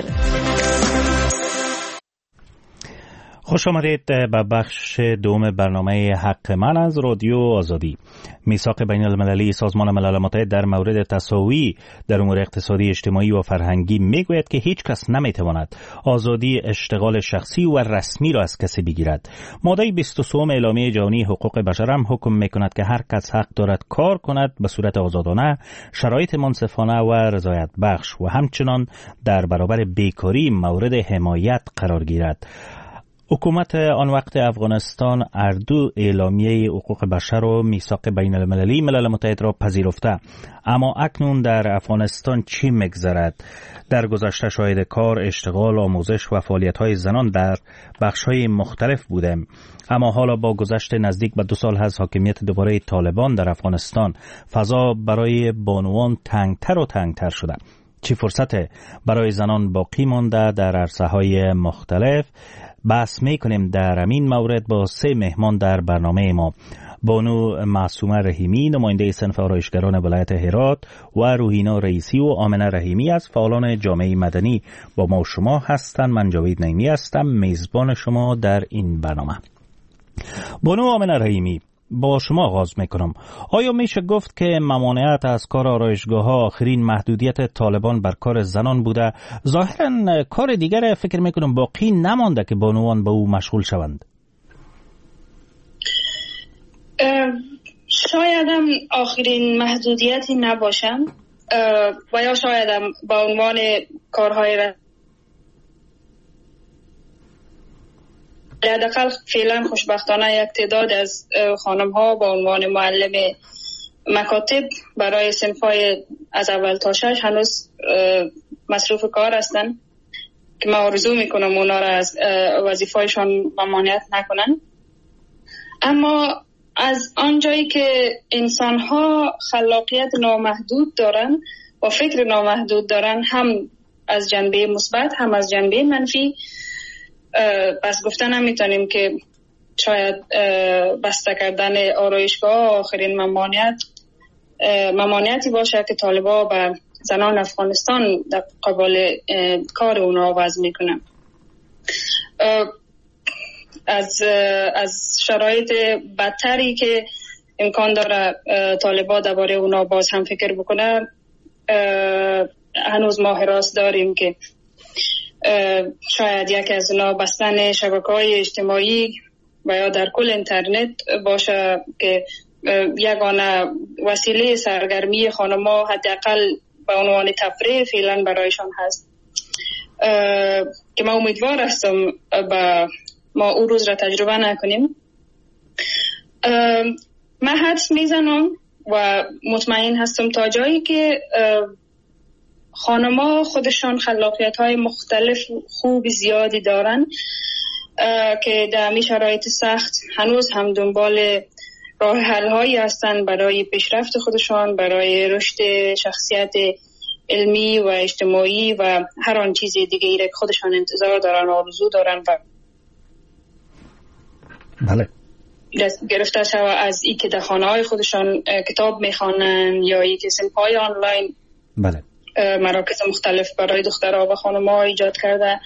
خوش آمدید به بخش دوم برنامه حق من از رادیو آزادی. میثاق بین المللی سازمان ملل متحد در مورد تساوی در امور اقتصادی، اجتماعی و فرهنگی میگوید که هیچ کس نمیتواند آزادی اشتغال شخصی و رسمی را از کسی بگیرد. ماده بیست و سه اعلامیه جهانی حقوق بشر هم حکم میکند که هر کس حق دارد کار کند به صورت آزادانه، شرایط منصفانه و رضایت بخش و همچنان در برابر بیکاری مورد حمایت قرار گیرد. حکومت آن وقت افغانستان اردو اعلامیه حقوق بشر و میثاق بین المللی ملل متحد را پذیرفته، اما اکنون در افغانستان چی میگذرد؟ در گذشته شاهد کار، اشتغال، آموزش و فعالیت‌های زنان در بخش‌های مختلف بودیم، اما حالا با گذشت نزدیک به دو سال از حاکمیت دوباره طالبان در افغانستان فضا برای بانوان تنگتر و تنگتر شده. چی فرصت برای زنان باقی مانده در عرصه‌های مختلف؟ بحث میکنیم در همین مورد با سه مهمان در برنامه ما. بانو معصومه رحیمی، نماینده صنف آرایشگران ولایت هرات، و روحینا رئیسی و آمنه رحیمی از فعالان جامعه مدنی با ما شما هستند. من جاوید نعیمی هستم، میزبان شما در این برنامه. بانو آمنه رحیمی، با شما آغاز میکنم. آیا میشه گفت که ممانعت از کار آرایشگاه ها آخرین محدودیت طالبان بر کار زنان بوده؟ ظاهرا کار دیگر فکر میکنم باقی نمانده که بانوان به او مشغول شوند. شایدم آخرین محدودیتی نباشند و یا شایدم با عنوان کارهای حداقل فعلا خوشبختانه یک تعداد از خانم ها با عنوان معلم مکاتب برای صنف‌های از اول تا شش هنوز مصروف کار هستن که ما آرزو میکنم اونا را از وظیفه‌شان ممانعت نکنن. اما از آنجایی که انسان ها خلاقیت نامحدود دارن و فکر نامحدود دارن، هم از جنبه مثبت هم از جنبه منفی، پس گفتن نمیتونیم که شاید بسته کردن آرایشگاه آخرین ممانعت ممانعتی باشه که طالبا به زنان افغانستان در قبال کار اونا وضع میکنن. از از شرایط بدتری که امکان داره طالبا درباره اونا باز هم فکر بکنه، هنوز ما حراس داریم که شاید یکی از اونا بستن شبکه‌های اجتماعی و یا در کل اینترنت باشه که یگانه وسیله سرگرمی خانم‌ها حداقل به عنوان تفریح فعلا برایشان هست، که ما امیدوار هستم با ما او روز را تجربه نکنیم. من حدس میزنم و مطمئن هستم تا جایی که خانم‌ها خودشان خلاقیت‌های مختلف خوب زیادی دارن که در می شرایط سخت هنوز هم دنبال راه حل‌هایی هستن برای پیشرفت خودشان، برای رشد شخصیت علمی و اجتماعی و هر آن چیز دیگه ای که خودشان انتظار دارن و آرزو دارن و بله گرفته شو از ای که در خانه‌های خودشان کتاب میخوانن یا ای که صنف‌های آنلاین بله مراکز مختلف برای دخترها و خانم‌ها ایجاد کرده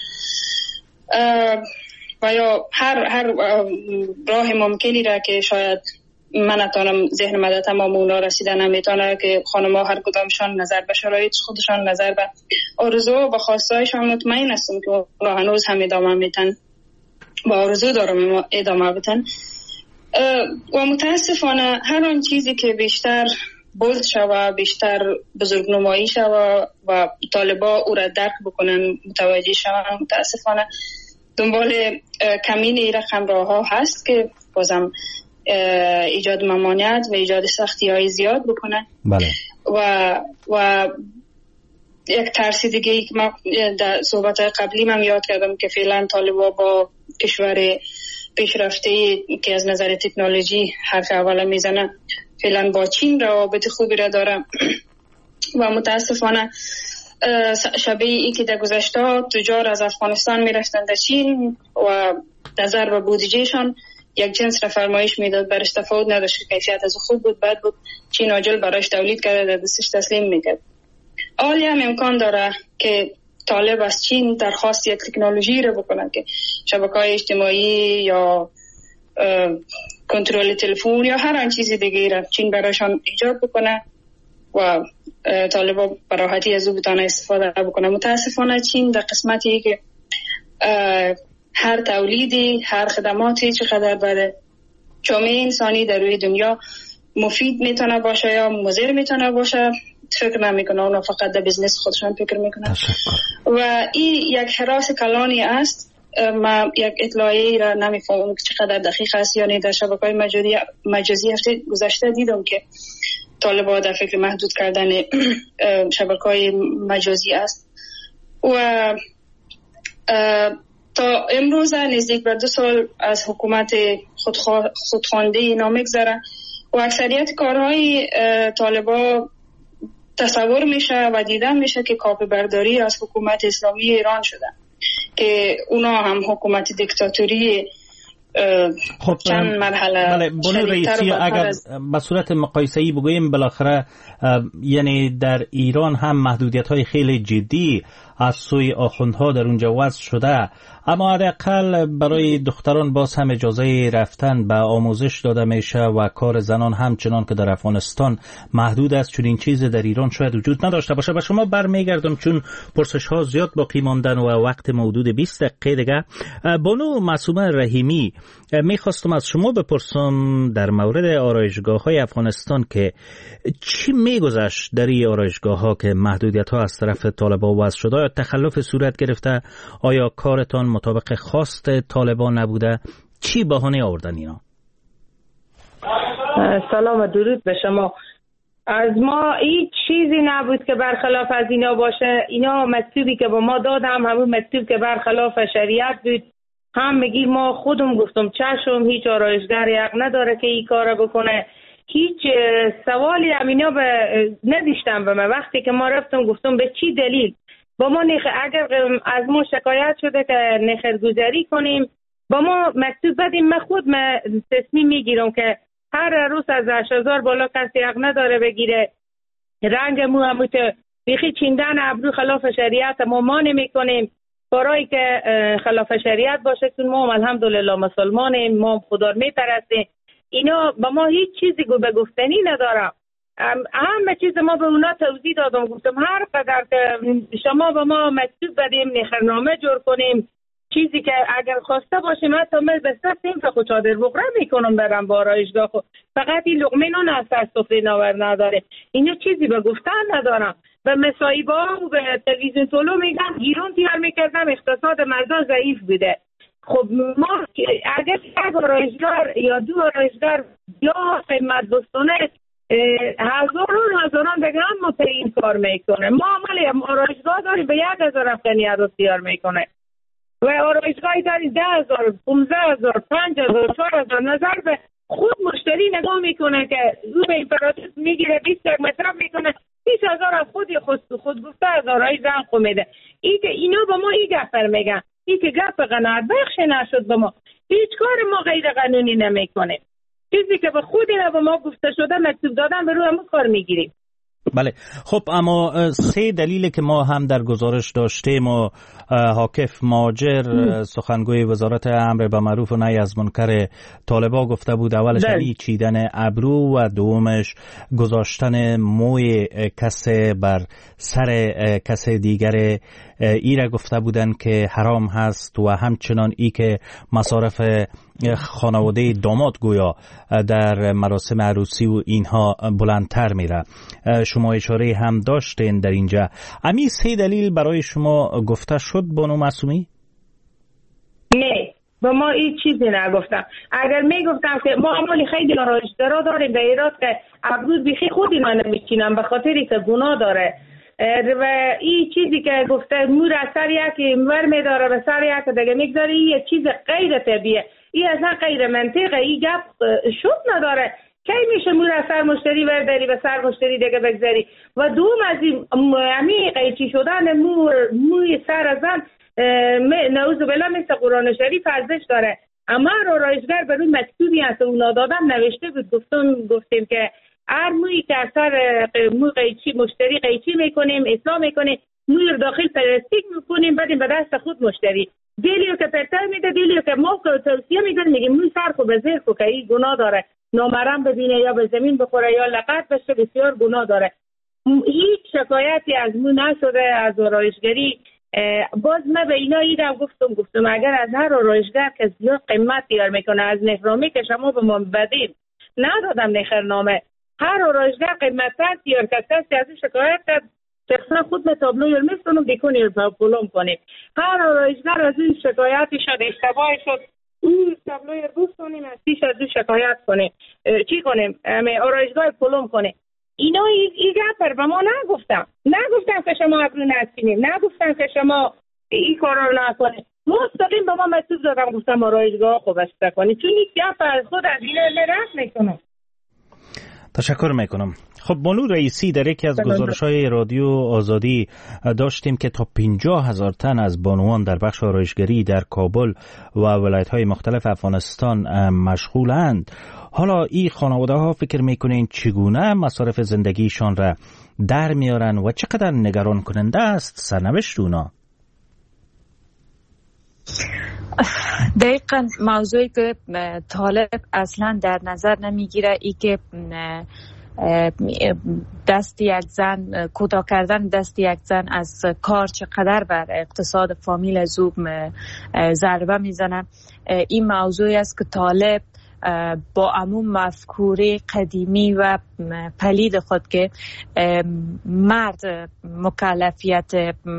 و یا هر هر راه ممکنی را که شاید من نتونم ذهن مدد تمام اونا رسیده نمیتونه که خانم‌ها هر کدامشان نظر به شرایط خودشان، نظر به آرزو و خواستهایشان مطمئن هستم که اونا هنوز هم ادامه میتن با آرزو دارم ادامه بدن. و متاسفانه هر آن چیزی که بیشتر بولد شوه، بیشتر بزرگ نمایی شوه و طالبا او را درک بکنن، متوجه شون، متاسفانه دنبال کمین این رقم راه ها هست که بازم ایجاد ممانعت و ایجاد سختی های زیاد بکنن. بله. و و یک ترسیدگی ای که من در صحبت قبلی من یاد کردم که فعلا طالبا با کشور پیشرفته که از نظر تکنولوژی حرف اولا میزنه، فعلا با چین روابط خوبی را داره و متاسفانه شبیه ای که در گذشته تجار از افغانستان میرفتن در چین و نظر به بودجهشان یک جنس را فرمایش میداد، برش تفاوت نداشت، کیفیت از خوب بود بد بود، چین عاجل برایش تولید کرده در دستش تسلیم میکرد. حالی هم امکان داره که طالب از چین درخواست یک تکنولوژی را بکنه که شبکه‌های اجتماعی یا کنترل تلفن یا هر آن چیزی دیگه را چین برایشان ایجاد بکنه و طالبا براحتی از او بتونه استفاده بکنه. متاسفانه چین در قسمتی که هر تولیدی، هر خدماتی چقدر برای جامعه انسانی در روی دنیا مفید میتونه باشه یا مضر میتونه باشه فکر نمیکنه، اونا فقط در بیزنس خودشان فکر میکنن و این یک حراس کلانی است. ما یک اطلاعی را نمیفهمم که چقدر دقیق است، یعنی در شبکه‌های مجازی مجازی هفته گذشته دیدم که طالبان در فکر محدود کردن شبکه‌های مجازی است و تا امروز نزدیک به دو سال از حکومت خودخوانده اینا میگذره و اکثریت کارهای طالبان تصور میشه و دیدن میشه که کاپ برداری از حکومت اسلامی ایران شده که اونا هم حکومت دیکتاتوری خب چند مرحله بله بنو رئیسی اگر به صورت مقایسه‌ای بگوییم بالاخره یعنی در ایران هم محدودیت‌های خیلی جدی از سوی آخوندها در اونجا وضع شده، اما حداقل برای دختران باز هم اجازه رفتن به آموزش داده میشه و کار زنان همچنان که در افغانستان محدود است، چون این چیز در ایران شاید وجود نداشته باشه. به شما برمیگردم چون پرسش ها زیاد باقی ماندن و وقت محدود بیست دقیقه دیگه. بانو معصومه رحیمی، میخواستم از شما بپرسم در مورد آرایشگاه های افغانستان که چی میگذشت در این آرایشگاه ها که محدودیت ها از طرف طالبان وضع شده؟ آیا تخلف صورت گرفته؟ آیا کارتان مطابق خواست طالبان نبوده؟ چی بهانه آوردن اینا؟ سلام و درود به شما. از ما هیچ چیزی نبود که برخلاف از اینا باشه. اینا مکتوبی که با ما دادم همون مکتوب که برخلاف شریعت بود. هم میگی ما خودم گفتم چشم، هیچ آرایشگر حق نداره که این کار بکنه. هیچ سوالی هم اینا به نداشتم به من. وقتی که ما رفتم گفتم به چی دلیل با ما نخ... اگر از ما شکایت شده که نخرگذری کنیم با ما مکتوب بدیم. من خود من تصمیم میگیرم که هر روز از هشت هزار بالا کسی حق نداره بگیره. رنگ مو هموت بیخی چیندن ابرو خلاف شریعت ما ما نمی کنیم. برای که خلاف شریعت باشه چون ما الحمدلله مسلمانیم، ما خدا رو میپرستیم. اینا با ما هیچ چیزی گو به گفتنی ندارم. همه چیز ما به اونا توضیح دادم، گفتم هر قدر که شما به ما مکتوب بدیم نخرنامه جور کنیم، چیزی که اگر خواسته باشیم حتی من به سر سیم که خود چادر بقره میکنم برم با آرایشگاه خود. فقط این لقمه نون از سر سفره ناور نداره. اینو چیزی به گفتن ندارم. به مصاحبه و به تلویزیون طلوع میگم گیرون تیار میکردم اقتصاد مردا ضعیف بوده. خب ما اگر یک آرایشگر یا دو آرایشگر یا قیمت بستانه هزاران هزاران دیگه هم ما به این کار میکنه. ما عملی آرایشگاه داریم به یک هزار افغانی عروض تیار میکنه و آرایشگاهی داری ده هزار، پونزده هزار، پنج هزار، چهار هزار. نظر به خود مشتری نگاه میکنه که او به امپراتور میگیره بیست یک مصرف میکنه بیست هزار از خود خود خود گفته هزارهای زن خو میده. ای که اینا با ما ای گفر میگن، ای که گفت قناعت بخش نشد به ما. هیچ کار ما غیر قانونی نمیکنه. چیزی که به خود اینا به ما گفته شده مکتوب دادن به روی همون کار میگیریم. بله خب اما سه دلیل که ما هم در گزارش داشتیم و حاکف ماجر سخنگوی وزارت امر به معروف و نهی از منکر طالبان گفته بود. اولش علی چیدن ابرو و دومش گذاشتن موی کس بر سر کس دیگر. ای را گفته بودن که حرام هست و همچنان ای که مصارف خانواده داماد گویا در مراسم عروسی و اینها بلندتر میره. شما اشاره هم داشتین در اینجا. امی سه دلیل برای شما گفته شد بانو معصومی؟ نه با ما این چیزی نگفتم. اگر میگفتم که ما عملی خیلی آرایشگرا داریم به ایراد که ابروز بیخی خودی من نمیچینم به خاطری که گناه داره و این چیزی که گفته مور از سر یکی مور میداره به سر یکی دیگه میگذاره. این یه چیز غیر طبیعه، این اصلا غیر منطقه. این گپ شد نداره. کی میشه مور از سر مشتری ورداری به سر مشتری دیگه بگذاری؟ و دوم از این امی قیچی شدن مور موی سر زن نعوذ بالله مثل قرآن شریف ارزش داره. اما آرایشگر بر اون مکتوبی هست اونا دادم نوشته بود. گفتم گفتیم که هر مویی که اثر مو قیچی مشتری قیچی میکنیم اصلاح میکنیم، موی داخل پلاستیک میکنیم بدیم به دست خود مشتری. دیلیو که پرتر میده، دیلیو که ما توصیه میدن میگیم موی سر خو به زیر خو که این گناه داره، نامرم ببینه یا به زمین بخوره یا لقط بشه بسیار گناه داره. هیچ شکایتی از مو نشده از آرایشگری. باز من به اینا ایرم گفتم گفتم اگر از هر آرایشگر که زیاد قیمت تیار میکنه از نخرنامه که شما به ما بدیم ندادم نخرنامه، هر آرایشگر قیمت‌تر تیار کرد کسی از این شکایت کرد شخصا خود به تابلو یل میستونم دیکنی پولم کنیم. هر آرایشگر از این شکایتی شد اشتباهی شد این تابلو یل بستونیم از پیش از این شکایت کنیم چی کنیم آرایشگاه پولم کنیم. اینا این گپر به ما نگفتم نگفتم که شما ابرو نچینیم، نگفتم که شما این کارا رو نکنید. مستقیم به ما مکتوب دادم گفتم آرایشگاه خوب است کنید چون این گپر خود از این رفت میکنم. تشکر میکنم. خب بانو رئیسی در یکی از گزارش‌های رادیو آزادی داشتیم که تا پنجاه هزار تن از بانوان در بخش آرایشگری در کابل و ولایت‌های مختلف افغانستان مشغولند. حالا این خانواده ها فکر میکنین چگونه مصارف زندگیشان را در میارن و چقدر نگران کننده است سرنوشت اونا؟ دقیقاً موضوعی که طالب اصلا در نظر نمیگیره ای که دست یک زن، کوتاه کردن دست یک زن از کار چقدر بر اقتصاد فامیل از او ضربه میزنه. این موضوعی است که طالب با عموم مفکوره قدیمی و پلید خود که مرد مکلفیت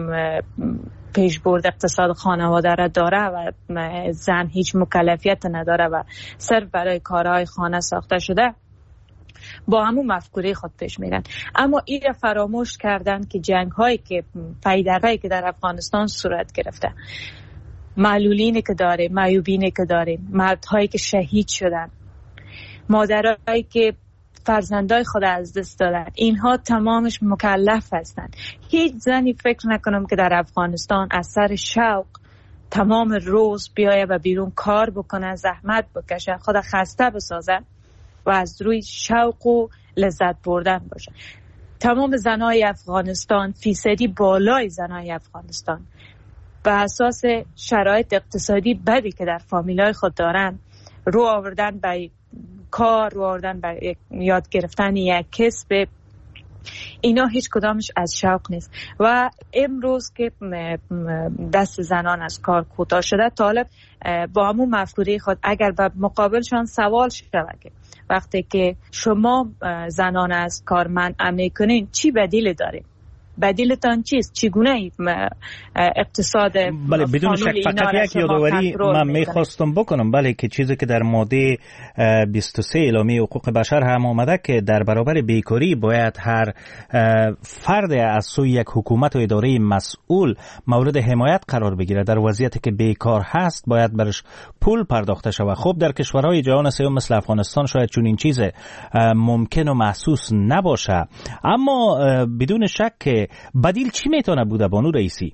پیشبرد اقتصاد خانواده را داره و زن هیچ مکلفیت نداره و صرف برای کارهای خانه ساخته شده، با همون مفکوره خود پیش میرن. اما این را فراموش کردن که جنگ هایی که پیدرهایی که در افغانستان صورت گرفته، معلولینی که داریم، معیوبینی که داریم، مردهایی که شهید شدن، مادرایی که فرزندای خود از دست دادن، اینها تمامش مکلف هستند. هیچ زنی فکر نکنم که در افغانستان از سر شوق تمام روز بیایه و بیرون کار بکنه، زحمت بکشه، خود خسته بسازه و از روی شوق و لذت بردن باشه. تمام زنای افغانستان، فیصدی بالای زنای افغانستان، به اساس شرایط اقتصادی بدی که در فامیلای خود دارن، رو آوردن به کار، رو آوردن به یاد گرفتن یک کسب. اینا هیچ کدامش از شوق نیست. و امروز که دست زنان از کار کوتاه شده، طالب با همون مفکوره خود اگر به مقابلشان سوال شود که وقتی که شما زنان از کار منع میکنین چی بدیل دارین؟ بدیلتان چیست؟ چگونه اقتصاد بله بدون شک فقط یک یادآوری من میخواستم بکنم، بله که چیزی که در ماده بیست و سه اعلامیه حقوق بشر هم آمده که در برابر بیکاری باید هر فرد از سوی یک حکومت و اداره مسئول مورد حمایت قرار بگیره. در وضعیتی که بیکار هست باید برش پول پرداخته شود. خب در کشورهای جهان سوم مثل افغانستان شاید چون این چیز ممکن و محسوس نباشه، اما بدون شک که بدیل چی میتونه بوده بانو رئیسی؟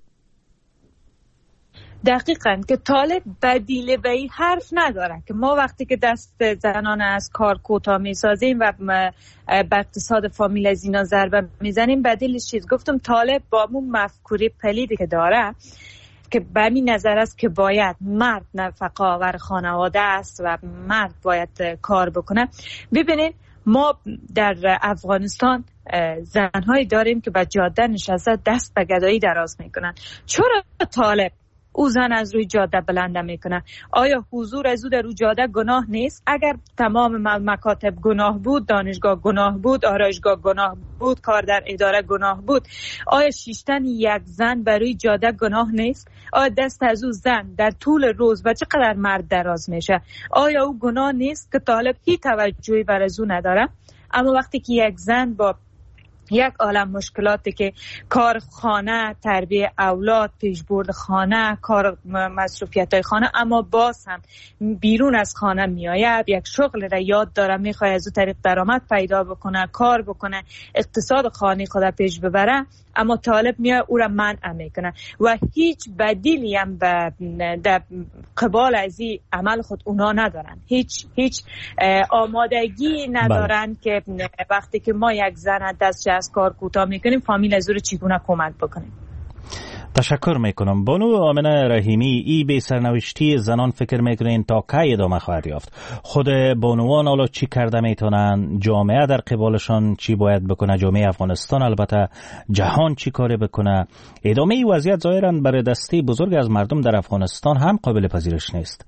دقیقاً که طالب بدیل به این حرف نداره که ما وقتی که دست زنان از کار کوتاه میسازیم و به اقتصاد فامیل از اینا ضربه میزنیم، بدیلش چیز؟ گفتم طالب با اون مفکوره پلیدی که داره که به این نظر است که باید مرد نفقه آور خانواده است و مرد باید کار بکنه. ببینید ما در افغانستان زنهایی داریم که به جاده نشسته دست به گدایی دراز میکنن. چرا طالب او زن از روی جاده بلنده میکنه؟ آیا حضور از او در روی جاده گناه نیست؟ اگر تمام مکاتب گناه بود، دانشگاه گناه بود، آرایشگاه گناه بود، کار در اداره گناه بود، آیا شیشتن یک زن بر روی جاده گناه نیست؟ آیا دست از او زن در طول روز و چقدر مرد دراز میشه، آیا او گناه نیست که طالب هیچ توجهی بر از او نداره؟ اما وقتی که یک زن با یک عالم مشکلاتی که کار خانه، تربیت اولاد، پیشبرد خانه، کار مصروفیت‌های خانه، اما باز هم بیرون از خانه میآید، یک شغل را یاد داره، میخواد از او طریق درآمد پیدا بکنه، کار بکنه، اقتصاد خانه خود پیش ببره، اما طالب میاد او را منع میکنه و هیچ بدیلی هم به در قبال از این عمل خود اونا ندارن. هیچ هیچ آمادگی ندارن بله. که وقتی که ما یک زن دست از کار کوتاه میکنیم فامیل از او رو چگونه کمک بکنیم. تشکر میکنم. بانو آمنه رحیمی، ای به سرنوشتی زنان فکر میکنین تا کی ادامه خواهد یافت؟ خود بانوان حالا چی کرده میتونن؟ جامعه در قبالشان چی باید بکنه؟ جامعه افغانستان، البته جهان چی کار بکنه؟ ادامه ای وضعیت ظاهرا برای دسته بزرگ از مردم در افغانستان هم قابل پذیرش نیست.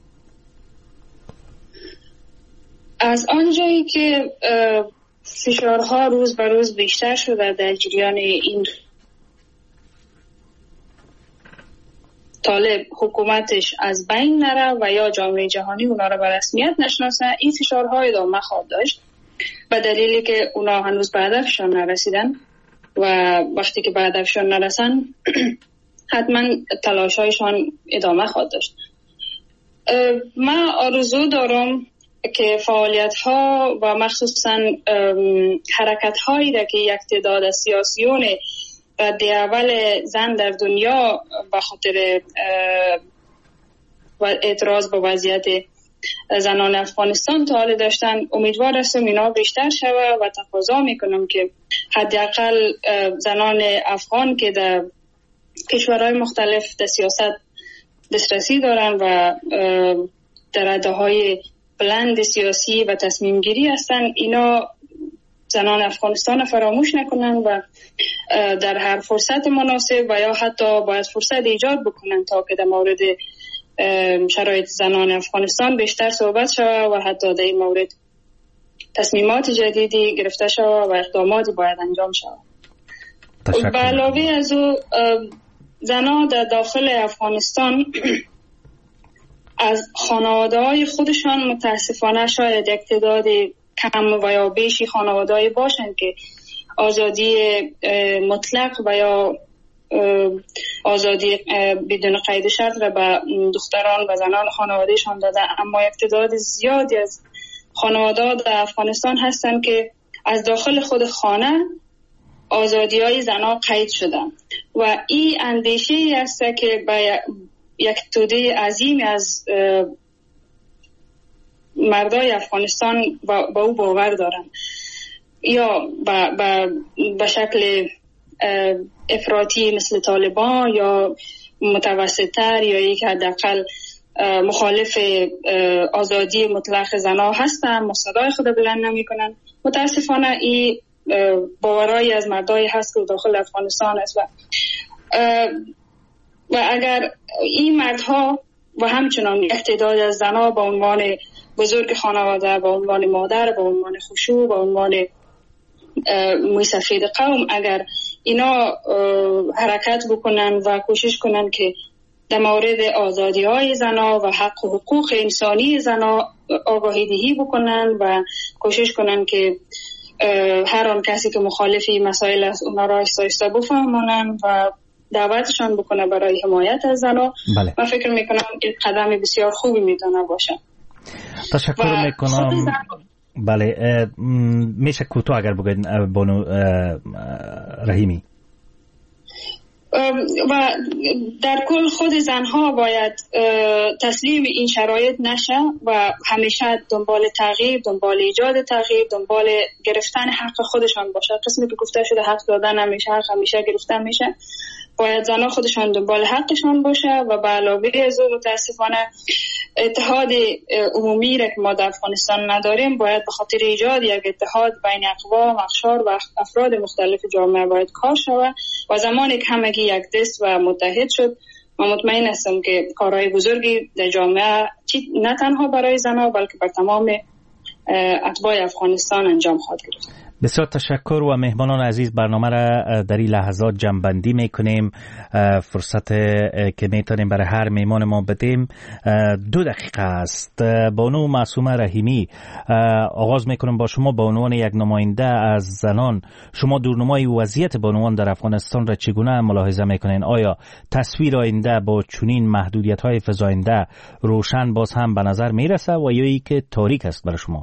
از آنجایی که فشارها روز به روز بیشتر شده در جریان این طالب حکومتش از بین نره و یا جامعه جهانی اونا را به رسمیت نشناسه، این فشارها ادامه خواهد داشت به دلیلی که اونا هنوز به هدفشان نرسیدن و وقتی که به هدفشان نرسن حتما تلاش‌هایشان ادامه خواهد داشت. من آرزو دارم که فعالیت‌ها و مخصوصاً حرکت‌هایی را که یک تعداد از سیاسیون رد اول زن در دنیا به خاطر اعتراض به وضعیت زنان افغانستان تا حال داشتن، امیدوار هستم اینا بیشتر شود و تقاضا میکنم که حداقل زنان افغان که در کشورهای مختلف در سیاست دسترسی دارن و در رده‌های بلند سیاسی و تصمیم گیری هستن، اینا زنان افغانستان فراموش نکنن و در هر فرصت مناسب و یا حتی باید فرصت ایجاد بکنن تا که در مورد شرایط زنان افغانستان بیشتر صحبت شود و حتی در این مورد تصمیمات جدیدی گرفته شود و اقداماتی باید انجام شود. به علاوه از او زنان در داخل افغانستان از خانواده‌های خودشان متاسفانه شاید یک تعداد کم و یا بیشی خانواده‌ای باشند که آزادی مطلق و یا آزادی بدون قید شرط را به دختران و زنان خانوادهشان داده، اما یک تعداد زیادی از خانواده‌ها در افغانستان هستند که از داخل خود خانه آزادی های زنان قید شدن و این اندیشه ای است که به یک توده عظیم از مردای افغانستان با او باور دارن، یا به شکل افراطی مثل طالبان یا متوسط‌تر یا یک حداقل مخالف آزادی مطلق زنان هستن، صدای خود بلند نمی‌کنن. متاسفانه این باورایی از مردای هست که داخل افغانستان است و و اگر این مردها و همچنان یک تعداد از زنها به عنوان بزرگ خانواده، به عنوان مادر، به عنوان خشوع، به عنوان موی سفید قوم، اگر اینا حرکت بکنن و کوشش کنن که در مورد آزادی های زنها و حق و حقوق انسانی زنها آگاهی دهی بکنن و کوشش کنن که هر آن کسی که مخالفی مسائل است اونا را آهسته آهسته بفهمونن و دعوتشان بکنه برای حمایت از زنها. بله. من فکر میکنم این قدم بسیار خوبی میتونه باشه. تشکر میکنم. بله، میشه کوتاه اگر بگید بانو رحیمی. و در کل خود زنها باید تسلیم این شرایط نشه و همیشه دنبال تغییر، دنبال ایجاد تغییر، دنبال گرفتن حق خودشان باشه. قسمی که گفته شده حق دادن همیشه حق همیشه گرفتن میشه، باید زنها خودشان دنبال حقشان باشه و به علاوه از او متاسفانه اتحاد عمومی را که ما در افغانستان نداریم باید به خاطر ایجاد یک اتحاد بین اقوام، اقشار و افراد مختلف جامعه باید کار شود و زمانی که همگی یک دست و متحد شد من مطمئن هستم که کارهای بزرگی در جامعه نه تنها برای زنها بلکه بر تمام اتباع افغانستان انجام خواهد گرفت. بسیار تشکر و مهمانان عزیز، برنامه را در این لحظات جمع‌بندی میکنیم. فرصت که میتونیم برای هر مهمان ما بدیم دو دقیقه است. بانو معصومه رحیمی، آغاز میکنم با شما. به عنوان یک نماینده از زنان، شما دورنمای وضعیت بانوان در افغانستان را چگونه ملاحظه میکنین؟ آیا تصویر آینده با چنین محدودیت های فزاینده روشن باز هم به نظر میرسه و یا ای که تاریک است برای شما؟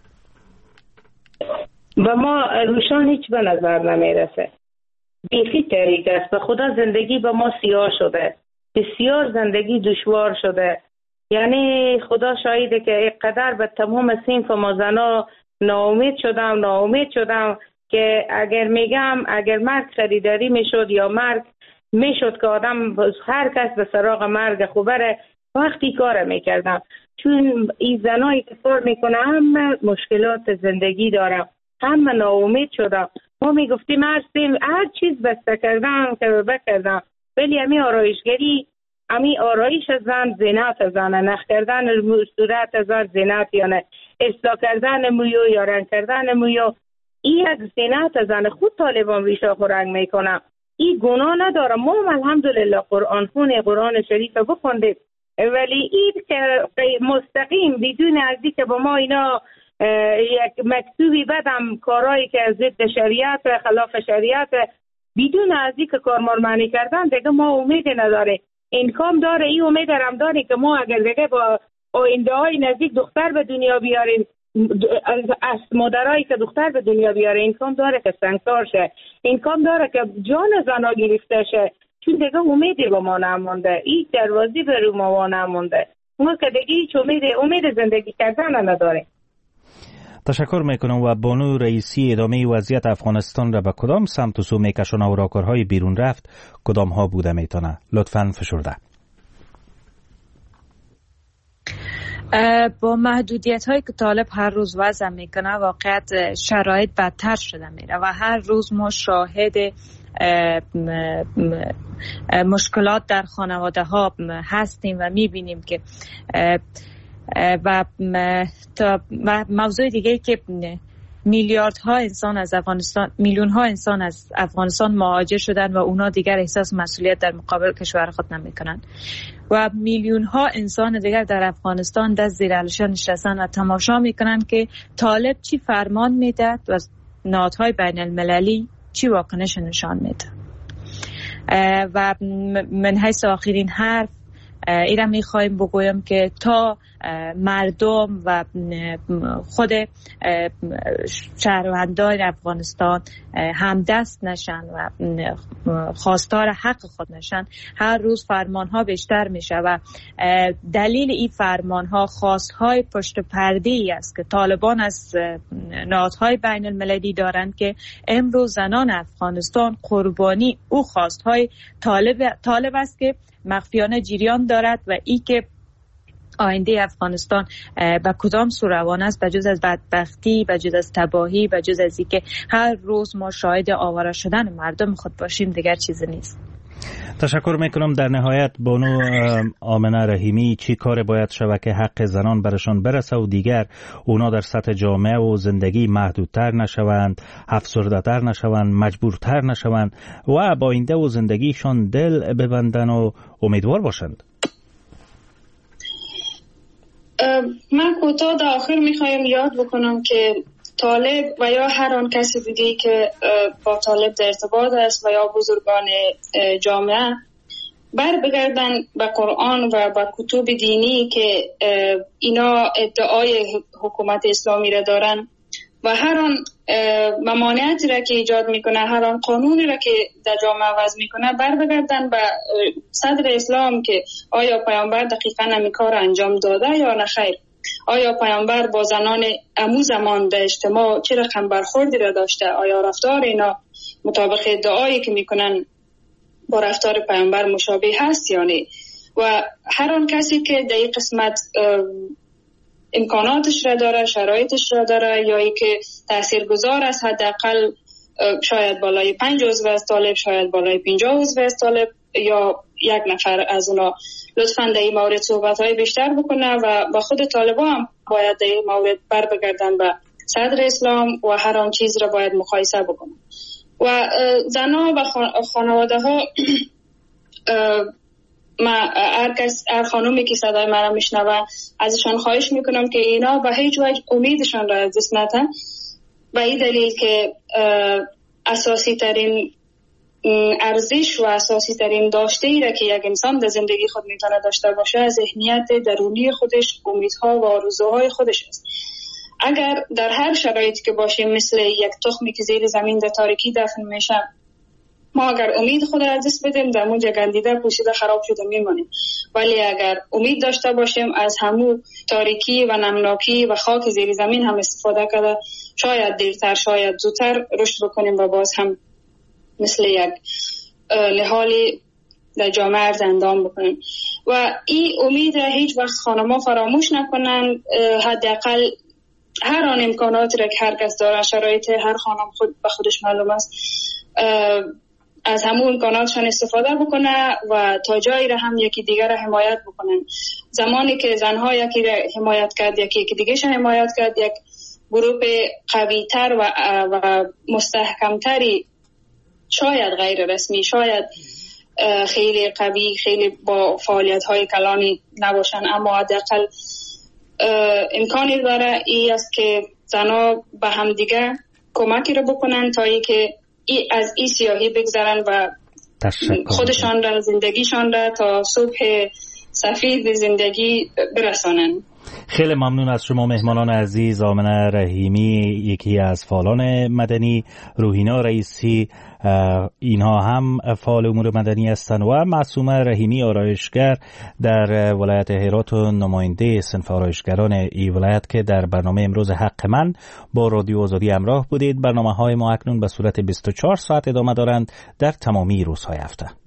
و ما روشان هیچ به نظر نمیرسه، بیخی تاریک است. به خدا زندگی به ما سیاه شده، بسیار زندگی دشوار شده. یعنی خدا شاهده که اینقدر به تمام صنف ما زنا ناامید شدم ناامید شدم که اگر میگم اگر مرگ خریداری میشد یا مرگ میشد که آدم هر کس به سراغ مرگ خوبره وقتی کار میکردم، چون این زنایی که کار میکنه هم مشکلات زندگی دارم، هم ناامید شدم. ما میگفتیم هستیم هر چیز بسته کردم که بکردم، ولی امی آرایشگری، امی آرایش زن زینت زنه، نخ کردن صورت زن زینت یا نه، اصلاح کردن مویو یا رنگ کردن مویو، این یک زینت زنه. خود طالبان ریشاخ و رنگ میکنم، این گناه ندارم. ما الحمدلله قرآن خونه قرآن شریف بخوندیم، ولی این که مستقیم بدون از این که با ما اینا یک مکتوبی بدم کارهایی که ضد شریعت و خلاف شریعت بدون از این که کارمار معنی کردن دیگه ما امید نداره. امکان داره، این امید هم داره که ما اگر دیگه با آینده های نزدیک دختر به دنیا بیاریم، از مادرایی که دختر به دنیا بیاره امکان داره که سنگسار شه، امکان داره که جان زنا گرفته شه، چون دیگه امیدی با ما نمونده، این دروازی به رو ما نمونده. ما که دیگه هیچ امید امید زندگی کردن نداره. تشکر میکنم. و بانو رئیسی، ادامه وضعیت افغانستان را به کدام سمت و سو میکشونه و راهکارهای بیرون رفت کدام ها بوده میتونه؟ لطفاً فشرده. با محدودیت هایی که طالب هر روز وضع میکنه واقعیت شرایط بدتر شده میره و هر روز ما شاهد مشکلات در خانواده ها هستیم و میبینیم که و موضوع دیگه که میلیاردها انسان از افغانستان میلیون ها انسان از افغانستان مهاجر شدن و اونا دیگر احساس مسئولیت در مقابل کشور خود نمیکنن و میلیون ها انسان دیگر در افغانستان دست زیر علشه نشستن و تماشا میکنن که طالب چی فرمان میداد و نهادهای بین المللی چی واکنش نشان میده. و من حیث آخرین حرف ایرا میخوایم بگویم که تا مردم و خود شهروندان افغانستان همدست نشن و خواستار حق خود نشن هر روز فرمان ها بیشتر میشه و دلیل این فرمان ها خواست های پشت پرده ای است که طالبان از نهادهای بین المللی دارند که امروز زنان افغانستان قربانی او خواست های طالب, طالب است که مخفیانه جریان دارد و ای که آینده افغانستان به کدام سو روان است بجز از بدبختی، بجز از تباهی، بجز از اینکه هر روز ما شاهد آواره شدن مردم خود باشیم دیگر چیزی نیست. تشکر میکنم. در نهایت بانو آمنه رحیمی چی کار باید شود که حق زنان برشان برسه و دیگر اونا در سطح جامعه و زندگی محدودتر نشوند، افسرده‌تر نشوند، مجبورتر نشوند و با آینده و زندگیشان دل ببندن و امیدوار باشند؟ من کوتاه در آخر میخوایم یاد بکنم که طالب و یا هر آن کسی دیگه که با طالب در ارتباط است و یا بزرگان جامعه بر بگردن به قرآن و به کتب دینی که اینا ادعای حکومت اسلامی را دارن و هر آن ممانعتی را که ایجاد میکنه، هر آن قانونی را که در جامعه وضع میکنه بر بگردن به صدر اسلام که آیا پیامبر دقیقاً همین کار انجام داده یا نه خیر. آیا پیامبر با زنان امو زمان در اجتماع چه رقم برخوردی را داشته؟ آیا رفتار اینا مطابق ادعایی که میکنن با رفتار پیامبر مشابه هست یا نه؟ و هر آن کسی که در این قسمت امکاناتش را داره، شرایطش را داره یا ای که تاثیرگذار است، حداقل شاید بالای پنج عضو از طالب، شاید بالای پنجاه عضو از طالب یا یک نفر از اونا، لطفاً در این مورد صحبت‌های بیشتر بکنه و با خود طالبان هم باید در این مورد بر بگردن به صدر اسلام و هر آن چیز را باید مقایسه بکنه. و زنها و خانواده ها ما هر کس هر خانومی که صدای مرا میشنوه ازشان خواهش میکنم که اینا به هیچ وجه امیدشان را از دست ندن، به این دلیل که اساسی ترین ارزش و اساسی ترین داشته ای را که یک انسان در زندگی خود میتونه داشته باشه ذهنیت درونی خودش، امیدها و آرزوهای خودش است. اگر در هر شرایطی که باشیم مثل یک تخمی که زیر زمین در تاریکی دفن میشه، ما اگر امید خود را از دست بدیم در اونجا گندیده پوشیده خراب شده میمونیم، ولی اگر امید داشته باشیم از همو تاریکی و نمناکی و خاک زیر زمین هم استفاده کرده شاید دیرتر شاید زودتر رشد بکنیم و باز هم مثل یک نهالی در جامعه عرض اندام بکنیم. و این امید را هیچ وقت خانم‌ها فراموش نکنن. حداقل هر آن امکاناتی را که هر کس داره، شرایط هر خانم خود به خودش معلوم است، از همون امکاناتشان استفاده بکنه و تا جایی را هم یکی دیگر را حمایت بکنن. زمانی که زنها یکی را حمایت کرد، یکی یکی دیگه شان حمایت کرد، یک گروه قوی تر و, و مستحکمتری، شاید غیر رسمی، شاید خیلی قوی، خیلی با فعالیت های کلانی نباشن، اما حداقل امکانی داره ای است که زنها به هم دیگه کمکی رو بکنن تا ای که ای از این سیاهی بگذرن و خودشان را، زندگیشان را تا صبح سفید زندگی برسانن. خیلی ممنون از شما مهمانان عزیز. آمنه رحیمی یکی از فعالان مدنی، روحینا رئیسی اینها هم فعال امور مدنی هستند و معصومه رحیمی آرایشگر در ولایت هرات و نماینده صنف آرایشگران این ولایت که در برنامه امروز حق من با رادیو آزادی همراه بودید. برنامه های ما اکنون به صورت بیست و چهار ساعت ادامه دارند در تمامی روزهای هفته.